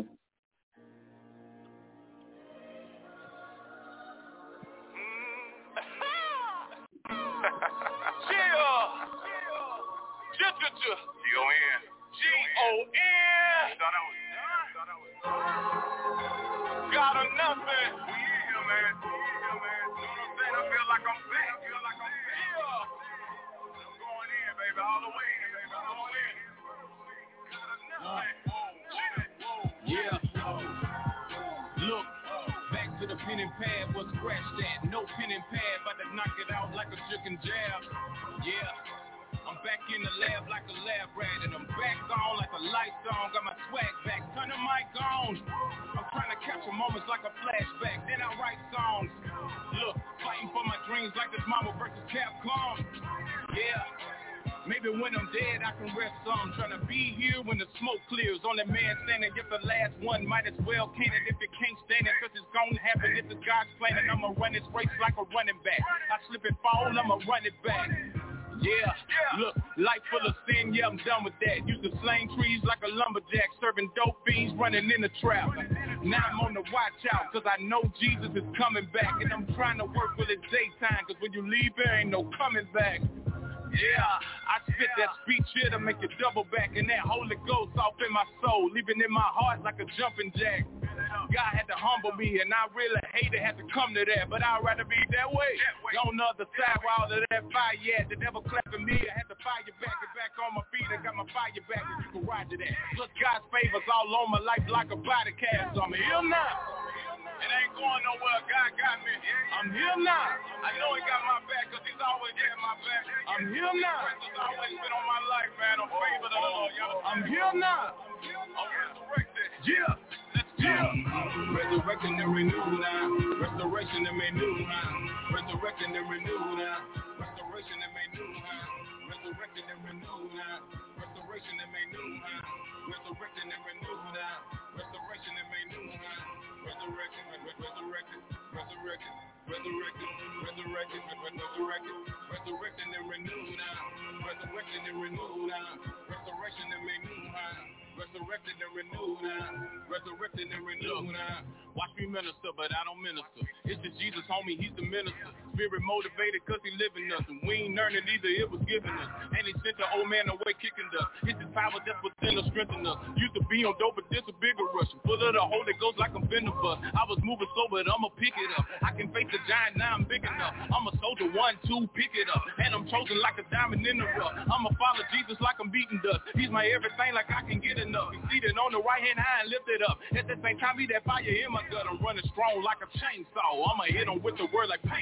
G-O-N. Thought I was done. God or nothing. We in here, man. You know what I'm saying? I feel like I'm back. I'm going in, baby. All the way in, baby. All the way in. Yeah. Look, back to the pen and pad, was scratched at. No pen and pad, about to knock it out like a chicken jab. Yeah. I'm back in the lab like a lab rat, and I'm back on like a light on. Got my swag back, turn the mic on. I'm trying to capture moments like a flashback, then I write songs. Look, fighting for my dreams like this Mama versus Capcom. Yeah. Maybe when I'm dead, I can rest some. Trying to be here when the smoke clears. Only man standing, if the last one might as well can it. If you can't stand it, cause it's gonna happen. If it's God's plan, and I'ma run this race like a running back. I slip and fall, I'ma run it back. Yeah, look, life full of sin, yeah, I'm done with that. Used to slang trees like a lumberjack, serving dope fiends, running in the trap. Now I'm on the watch out, cause I know Jesus is coming back. And I'm trying to work with it's daytime, cause when you leave, there ain't no coming back. Yeah, I spit that speech here to make you double back, and that Holy Ghost off in my soul, leaving in my heart like a jumping jack. God had to humble me, and I really hate it, had to come to that, but I'd rather be that way. On the other side where all of that fire at, the devil clapping me, I had to fire back and back on my feet, I got my fire back, and you can ride to that. Look, God's favors all on my life like a body cast, so I'm here now. It ain't going nowhere, God got me. I'm here now. I know he got my back, cause he's always got my back. I'm here now. He's always been on my life, man. I'm favored of the Lord, y'all. I'm here now. I'm resurrected. Yeah. Resurrecting and renewed now. Restoration and renewed now. Resurrecting and renewed now. Restoration and renewed now. Resurrecting and renewed now. Restoration and renewed now. Resurrecting and renewed now. Restoration and renewed now. Resurrected, resurrected, resurrected, resurrected, resurrected, resurrected, resurrecting and renewed now. Resurrecting and renewed now. Restoration and renewed now. Resurrected and renewed now. Resurrected and renewed now. Watch me minister, but I don't minister. It's just Jesus, homie, he's the minister. Spirit motivated cause he living us. And we ain't learning either, it was given us. And he sent the old man away kicking us. It's his power that's within us, strengthen us. Used to be on dope, but this a bigger rush. Full of the Holy Ghost like I'm finna bust. I was moving slow, but I'ma pick it up. I can face the giant, now I'm big enough. I'm a soldier, 1, 2, pick it up. And I'm chosen like a diamond in the rough. I'ma follow Jesus like I'm beating dust. He's my everything like I can get enough. He's seated on the right hand high and lift it up. At the same time, he that fire in my gut. I'm running strong like a chainsaw. I'ma hit him with the word like paintball.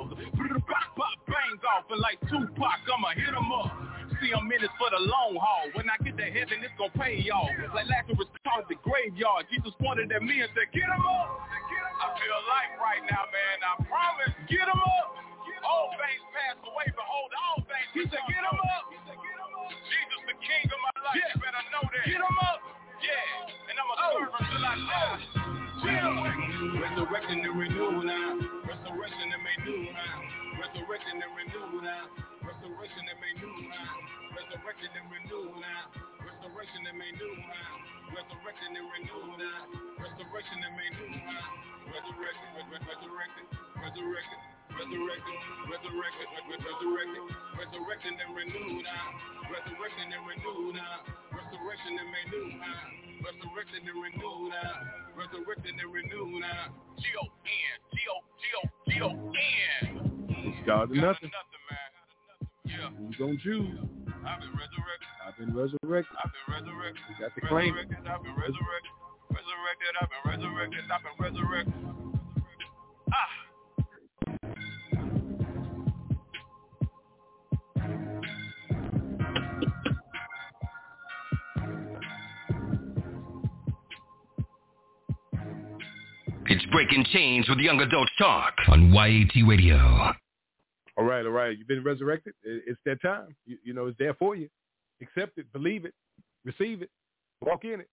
balls. Pop, pop, bangs off, and like Tupac, I'ma hit 'em up. See, I'm in this for the long haul. When I get to heaven, it's gonna pay y'all. Like Lazarus called the graveyard. Jesus pointed at me and said, get 'em up. I feel life right now, man. I promise. Get 'em up. All things pass away, behold, all things. He said, get 'em up. Jesus, the king of my life. You better know that. Get 'em up. Yeah. And I'm a servant till I die. Resurrection and renew now. Resurrection and made new now. Resurrection and renew now. Resurrection and made new now. Resurrection and renew now. Resurrection and made new now. Resurrection and renew now. Resurrection and made new now. Resurrection, resurrected, resurrected, resurrected, resurrected, resurrected, resurrection and renewed now. Resurrection and renewed now. Resurrection and made new now. Resurrection and renewed now. Resurrection and renewed now. G-O-N, G-O-G-O-G-O-N. God or nothing. Man. Yeah. Who's gonna choose? I've been resurrected. I've been resurrected. I've been resurrected. You got the claim. I've been resurrected. Resurrected. I've been resurrected. I've been resurrected. It's Breaking Chains with Young Adults Talk on YAT Radio. All right. You've been resurrected. It's that time. You know, it's there for you. Accept it, believe it, receive it, walk in it.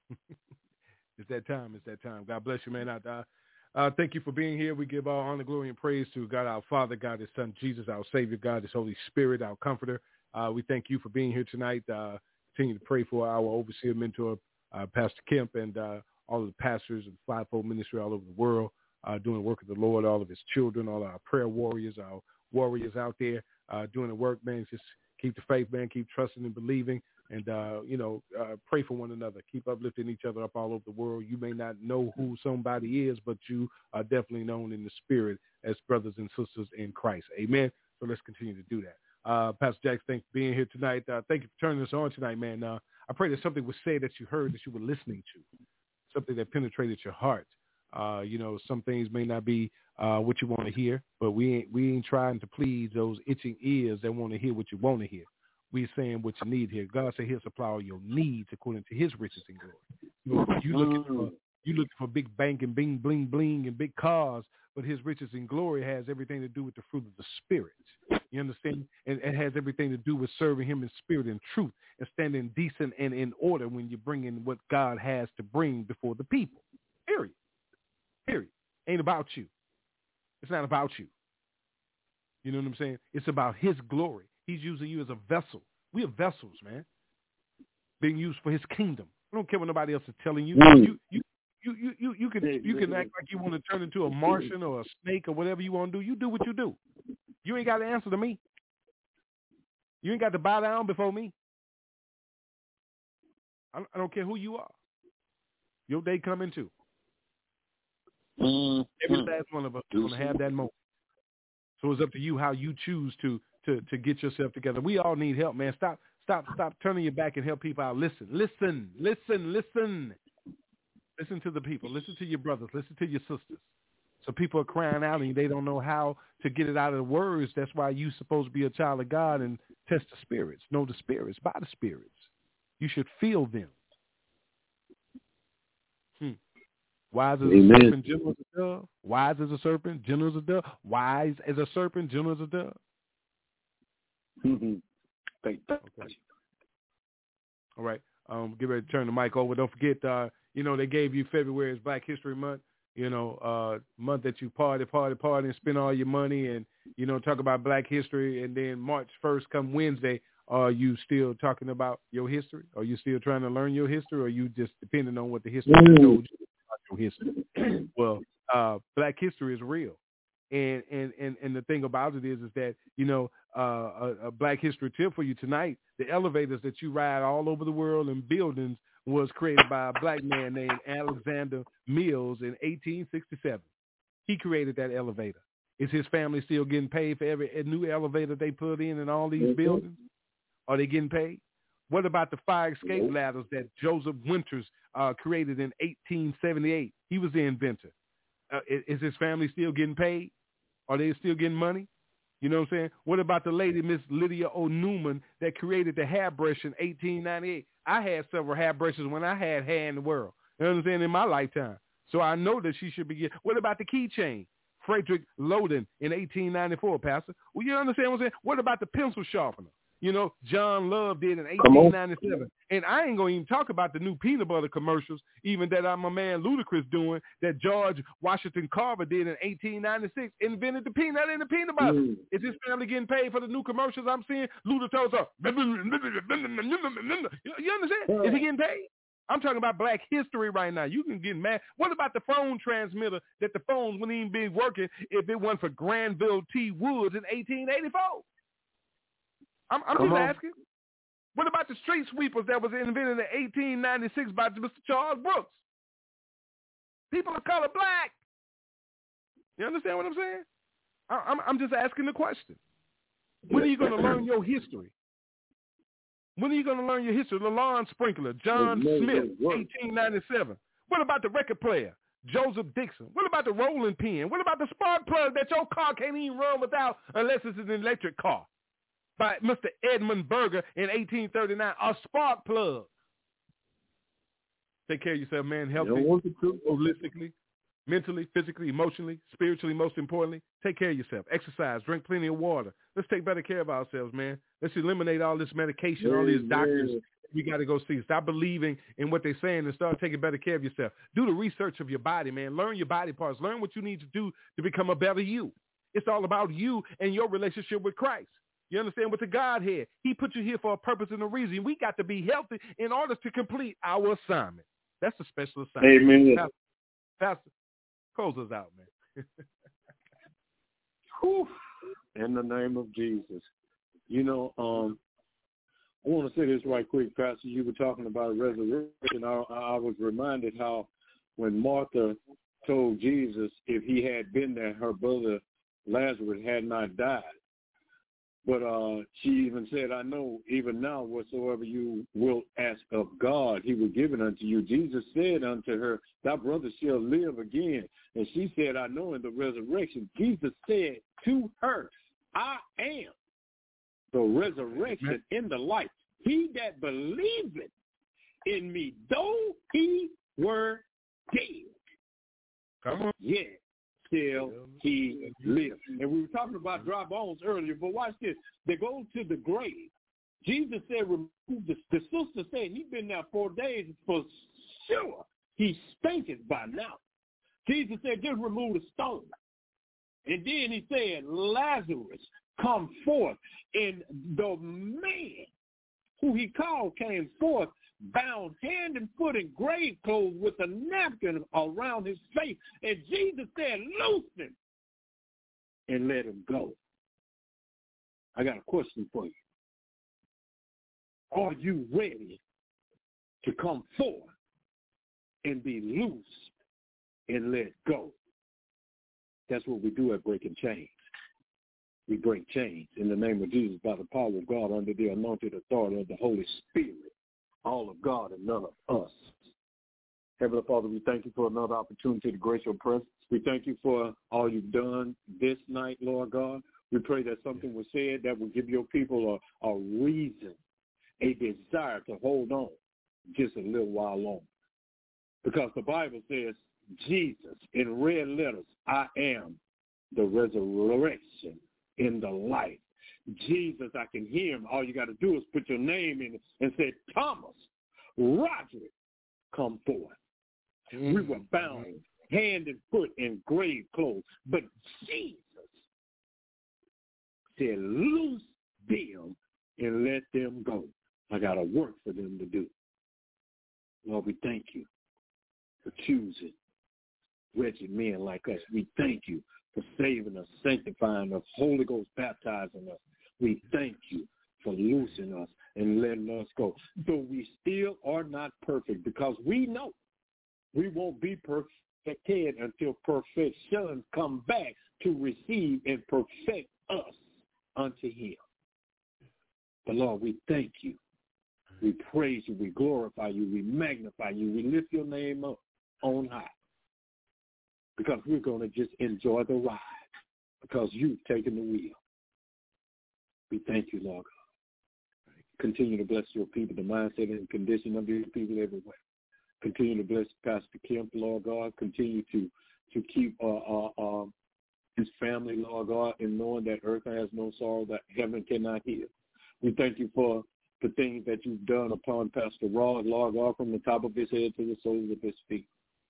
It's that time. God bless you, man. Thank you for being here. We give all honor, glory, and praise to God, our Father, God, His Son, Jesus, our Savior, God, His Holy Spirit, our Comforter. We thank you for being here tonight. Continue to pray for our overseer, mentor, Pastor Kemp, and all of the pastors of the Fivefold Ministry all over the world, doing the work of the Lord, all of His children, all our prayer warriors, our warriors out there doing the work, man. Just keep the faith, man. Keep trusting and believing, and, pray for one another. Keep uplifting each other up all over the world. You may not know who somebody is, but you are definitely known in the spirit as brothers and sisters in Christ. Amen. So let's continue to do that. Pastor Jax, thanks for being here tonight. Thank you for turning us on tonight, man. I pray that something was said that you heard, that you were listening to, something that penetrated your heart. Some things may not be what you want to hear, but we ain't trying to please those itching ears that want to hear what you want to hear. We're saying what you need here. God said He'll supply all your needs according to His riches and glory. You looking for big bank and bing, bling, bling and big cars, but His riches and glory has everything to do with the fruit of the Spirit. You understand? And it has everything to do with serving Him in spirit and truth and standing decent and in order when you bring in what God has to bring before the people. Period. Ain't about you. It's not about you. You know what I'm saying? It's about His glory. He's using you as a vessel. We are vessels, man, being used for His kingdom. I don't care what nobody else is telling you. You can act like you want to turn into a Martian or a snake or whatever you want to do. You do what you do. You ain't got to answer to me. You ain't got to bow down before me. I don't care who you are. Your day coming too. Every last one of us is going to have that moment. So it's up to you how you choose to get yourself together. We all need help, man. Stop turning your back and help people out. Listen. Listen to the people. Listen to your brothers. Listen to your sisters. So people are crying out and they don't know how to get it out of the words. That's why you're supposed to be a child of God and test the spirits. Know the spirits by the spirits. You should feel them. Wise as a serpent, gentle as a dove. Wise as a serpent, gentle as a dove. Wise as a serpent, gentle as a dove. Okay. All right. Get ready to turn the mic over. Don't forget, they gave you February as Black History Month. Month that you party and spend all your money and, talk about Black history. And then March 1st come Wednesday, are you still talking about your history? Are you still trying to learn your history? Or are you just depending on what the history told you about your history? Well, Black history is real. And the thing about it is that, a Black history tip for you tonight, the elevators that you ride all over the world in buildings was created by a Black man named Alexander Mills in 1867. He created that elevator. Is his family still getting paid for every new elevator they put in all these buildings? Are they getting paid? What about the fire escape ladders that Joseph Winters created in 1878? He was the inventor. Is his family still getting paid? Are they still getting money? You know what I'm saying? What about the lady, Miss Lydia O. Newman, that created the hairbrush in 1898? I had several hairbrushes when I had hair in the world. You know what I'm saying? In my lifetime. So I know that she should be getting. What about the keychain? Frederick Loden in 1894, Pastor. Well, you understand what I'm saying? What about the pencil sharpener? You know, John Love did in 1897. And I ain't going to even talk about the new peanut butter commercials, even that my man Ludacris doing, that George Washington Carver did in 1896, invented the peanut and the peanut butter. Is his family getting paid for the new commercials I'm seeing? Luda told us, you understand? Is he getting paid? I'm talking about black history right now. You can get mad. What about the phone transmitter that the phones wouldn't even be working if it wasn't for Granville T. Woods in 1884? I'm just asking. What about the street sweepers that was invented in 1896 by Mr. Charles Brooks? People of color black. You understand what I'm saying? I'm just asking the question. When are you going to learn your history? When are you going to learn your history? LaLon Sprinkler, John Smith, 1897. What about the record player, Joseph Dixon? What about the rolling pin? What about the spark plug that your car can't even run without unless it's an electric car? By Mr. Edmund Berger in 1839, a spark plug. Take care of yourself, man. Healthy, holistically, mentally, physically, emotionally, spiritually, most importantly. Take care of yourself. Exercise. Drink plenty of water. Let's take better care of ourselves, man. Let's eliminate all this medication, all these doctors we got to go see. Stop believing in what they're saying and start taking better care of yourself. Do the research of your body, man. Learn your body parts. Learn what you need to do to become a better you. It's all about you and your relationship with Christ. You understand? With the Godhead, he put you here for a purpose and a reason. We got to be healthy in order to complete our assignment. That's a special assignment. Amen. Pastor, close us out, man. In the name of Jesus. You know, I want to say this right quick, Pastor. You were talking about resurrection. I was reminded how when Martha told Jesus if he had been there, her brother Lazarus had not died. But she even said, I know even now whatsoever you will ask of God, he will give it unto you. Jesus said unto her, thy brother shall live again. And she said, I know in the resurrection. Jesus said to her, I am the resurrection and the life. He that believeth in me, though he were dead, come on, yet shall he live. And we were talking about dry bones earlier, but watch this. They go to the grave. Jesus said, remove the sister said he's been there 4 days for sure. He stinketh by now. Jesus said, just remove the stone. And then he said, Lazarus, come forth. And the man who he called came forth, bound hand and foot in grave clothes with a napkin around his face. And Jesus said, loose him and let him go. I got a question for you. Are you ready to come forth and be loosed and let go? That's what we do at Breaking Chains. We break chains in the name of Jesus by the power of God under the anointed authority of the Holy Spirit. All of God and none of us. Heavenly Father, we thank you for another opportunity to grace your presence. We thank you for all you've done this night, Lord God. We pray that something was said that will give your people a reason, a desire to hold on just a little while longer. Because the Bible says, Jesus, in red letters, I am the resurrection in the life. Jesus, I can hear him. All you got to do is put your name in it and say, Thomas, Roderick, come forth. Mm-hmm. We were bound hand and foot in grave clothes. But Jesus said, loose them and let them go. I got a work for them to do. Lord, we thank you for choosing wretched men like us. We thank you for saving us, sanctifying us, Holy Ghost baptizing us. We thank you for loosing us and letting us go. Though we still are not perfect, because we know we won't be perfected until perfection come back to receive and perfect us unto him. But Lord, we thank you. We praise you. We glorify you. We magnify you. We lift your name up on high, because we're going to just enjoy the ride. because you've taken the wheel. We thank you, Lord God. Continue to bless your people, the mindset and condition of your people everywhere. Continue to bless Pastor Kemp, Lord God. Continue to keep his family, Lord God, in knowing that earth has no sorrow that heaven cannot heal. We thank you for the things that you've done upon Pastor Rod, Lord God, from the top of his head to the soles of his feet.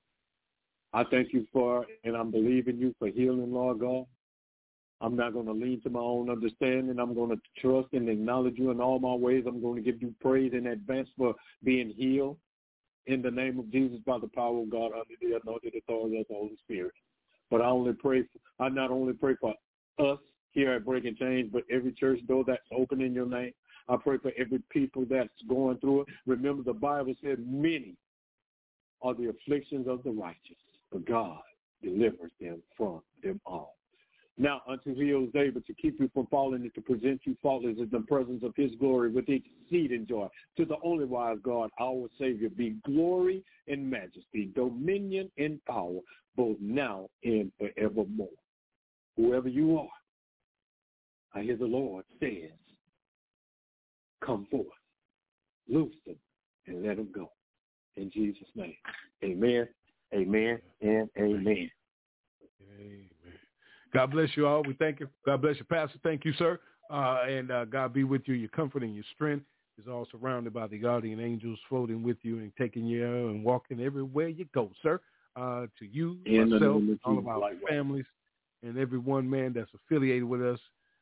I thank you for, and I'm believing you for healing, Lord God. I'm not going to lean to my own understanding. I'm going to trust and acknowledge you in all my ways. I'm going to give you praise in advance for being healed in the name of Jesus by the power of God under the anointed authority of the Holy Spirit. But I not only pray for us here at Breaking Chains, but every church door that's open in your name. I pray for every people that's going through it. Remember, the Bible said many are the afflictions of the righteous, but God delivers them from them all. Now unto he who is able to keep you from falling and to present you faultless in the presence of his glory with exceeding joy. To the only wise God, our Savior, be glory and majesty, dominion and power, both now and forevermore. Whoever you are, I hear the Lord says, come forth, loose them, and let them go. In Jesus' name, amen, amen, and amen. Amen. God bless you all. We thank you. God bless you, Pastor. Thank you, sir. And God be with you. Your comfort and your strength is all surrounded by the guardian angels floating with you and taking you and walking everywhere you go, sir. To you, myself, all of our families, and every one man that's affiliated with us.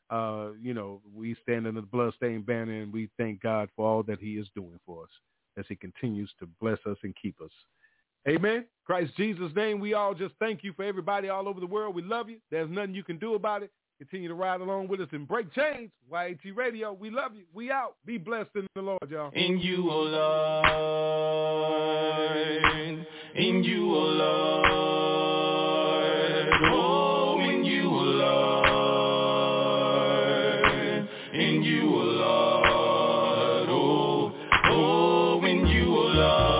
We stand under the bloodstained banner, and we thank God for all that he is doing for us as he continues to bless us and keep us. Amen. Christ Jesus' name, we all just thank you for everybody all over the world. We love you. There's nothing you can do about it. Continue to ride along with us and break chains. YAT Radio, we love you. We out. Be blessed in the Lord, y'all. In you, O Lord. In you, O Lord. Oh, in you, O Lord. In you, O Lord. Oh, in you, O Lord.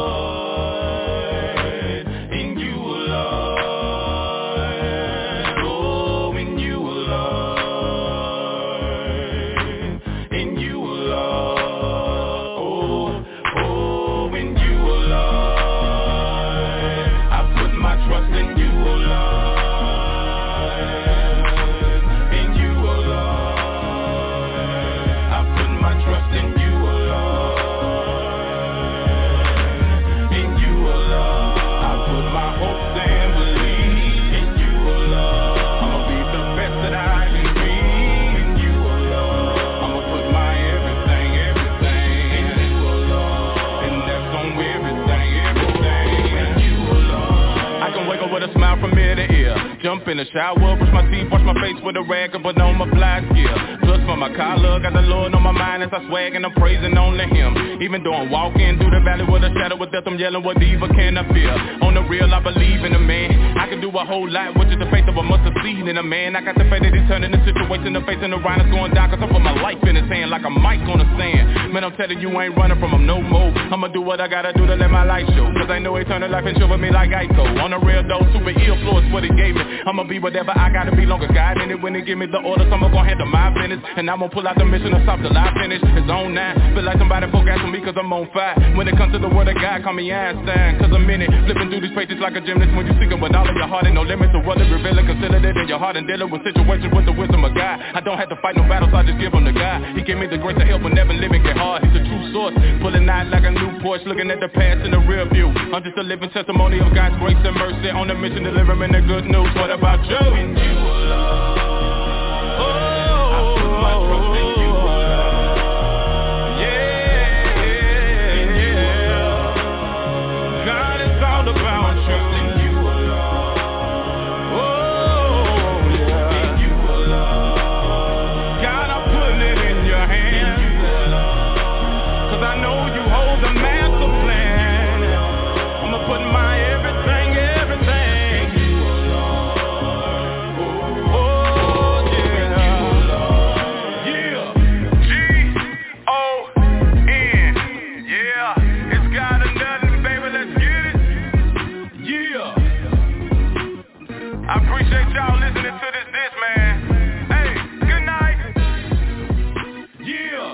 Jump in the shower, brush my teeth, wash my face with a rag, and put on my fly gear. Plus for my collar, got the Lord on my mind as I swag and I'm praising only him. Even though I'm walking through the valley with a shadow of death, I'm yelling, what evil can I fear? On the real, I believe in a man. I can do a whole lot, which is the faith of a mustard seed in a man. I got the faith that he's turning the situation, the face and the rhino is going down, cause I put my life in his hand like a mic on the stand. Man, I'm telling you, I ain't running from him no more. I'ma do what I gotta do to let my light show, cause I know eternal life and chill with me like Ico. On the real though, super ill flow is what he gave me. I'ma be whatever I gotta be, longer God in it. When they give me the orders, I'ma gon' handle my business. And I'm gon' pull out the mission and stop till I finish. It's on 9, feel like somebody focus on me cause I'm on fire. When it comes to the word of God, call me Einstein, cause I'm in it. Flipping through these pages like a gymnast. When you seek it with all of your heart and no limits to what it revealing. Consider it in your heart and dealing with situations with the wisdom of God. I don't have to fight no battles, I just give them to God. He gave me the grace to help when never living get hard. He's a true source, pulling out like a new Porsche, looking at the past in the rear view. I'm just a living testimony of God's grace and mercy, on a mission delivering the good news. What about you? In you, Lord. Oh, I put my trust in you, Lord. Yeah, God, it's all about trust in you, Lord. Oh, yeah. In you, Lord. God, I'm putting it in your hands, cause I know you hold the master plan. I'ma put my everything. Oh, appreciate y'all listening to this man. Hey, good night. Yeah.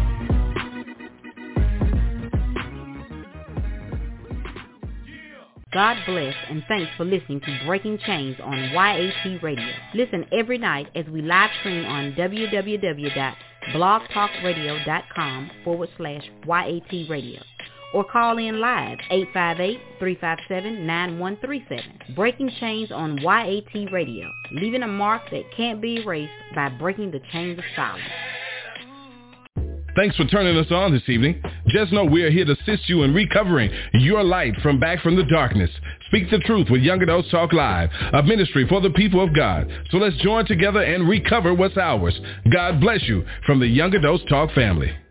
God bless and thanks for listening to Breaking Chains on YAT Radio. Listen every night as we live stream on www.blogtalkradio.com/YAT Radio. Or call in live 858-357-9137. Breaking Chains on YAT Radio, leaving a mark that can't be erased by breaking the chains of silence. Thanks for turning us on this evening. Just know we are here to assist you in recovering your light from back from the darkness. Speak the truth with Young Adults Talk Live, a ministry for the people of God. So let's join together and recover what's ours. God bless you from the Young Adults Talk family.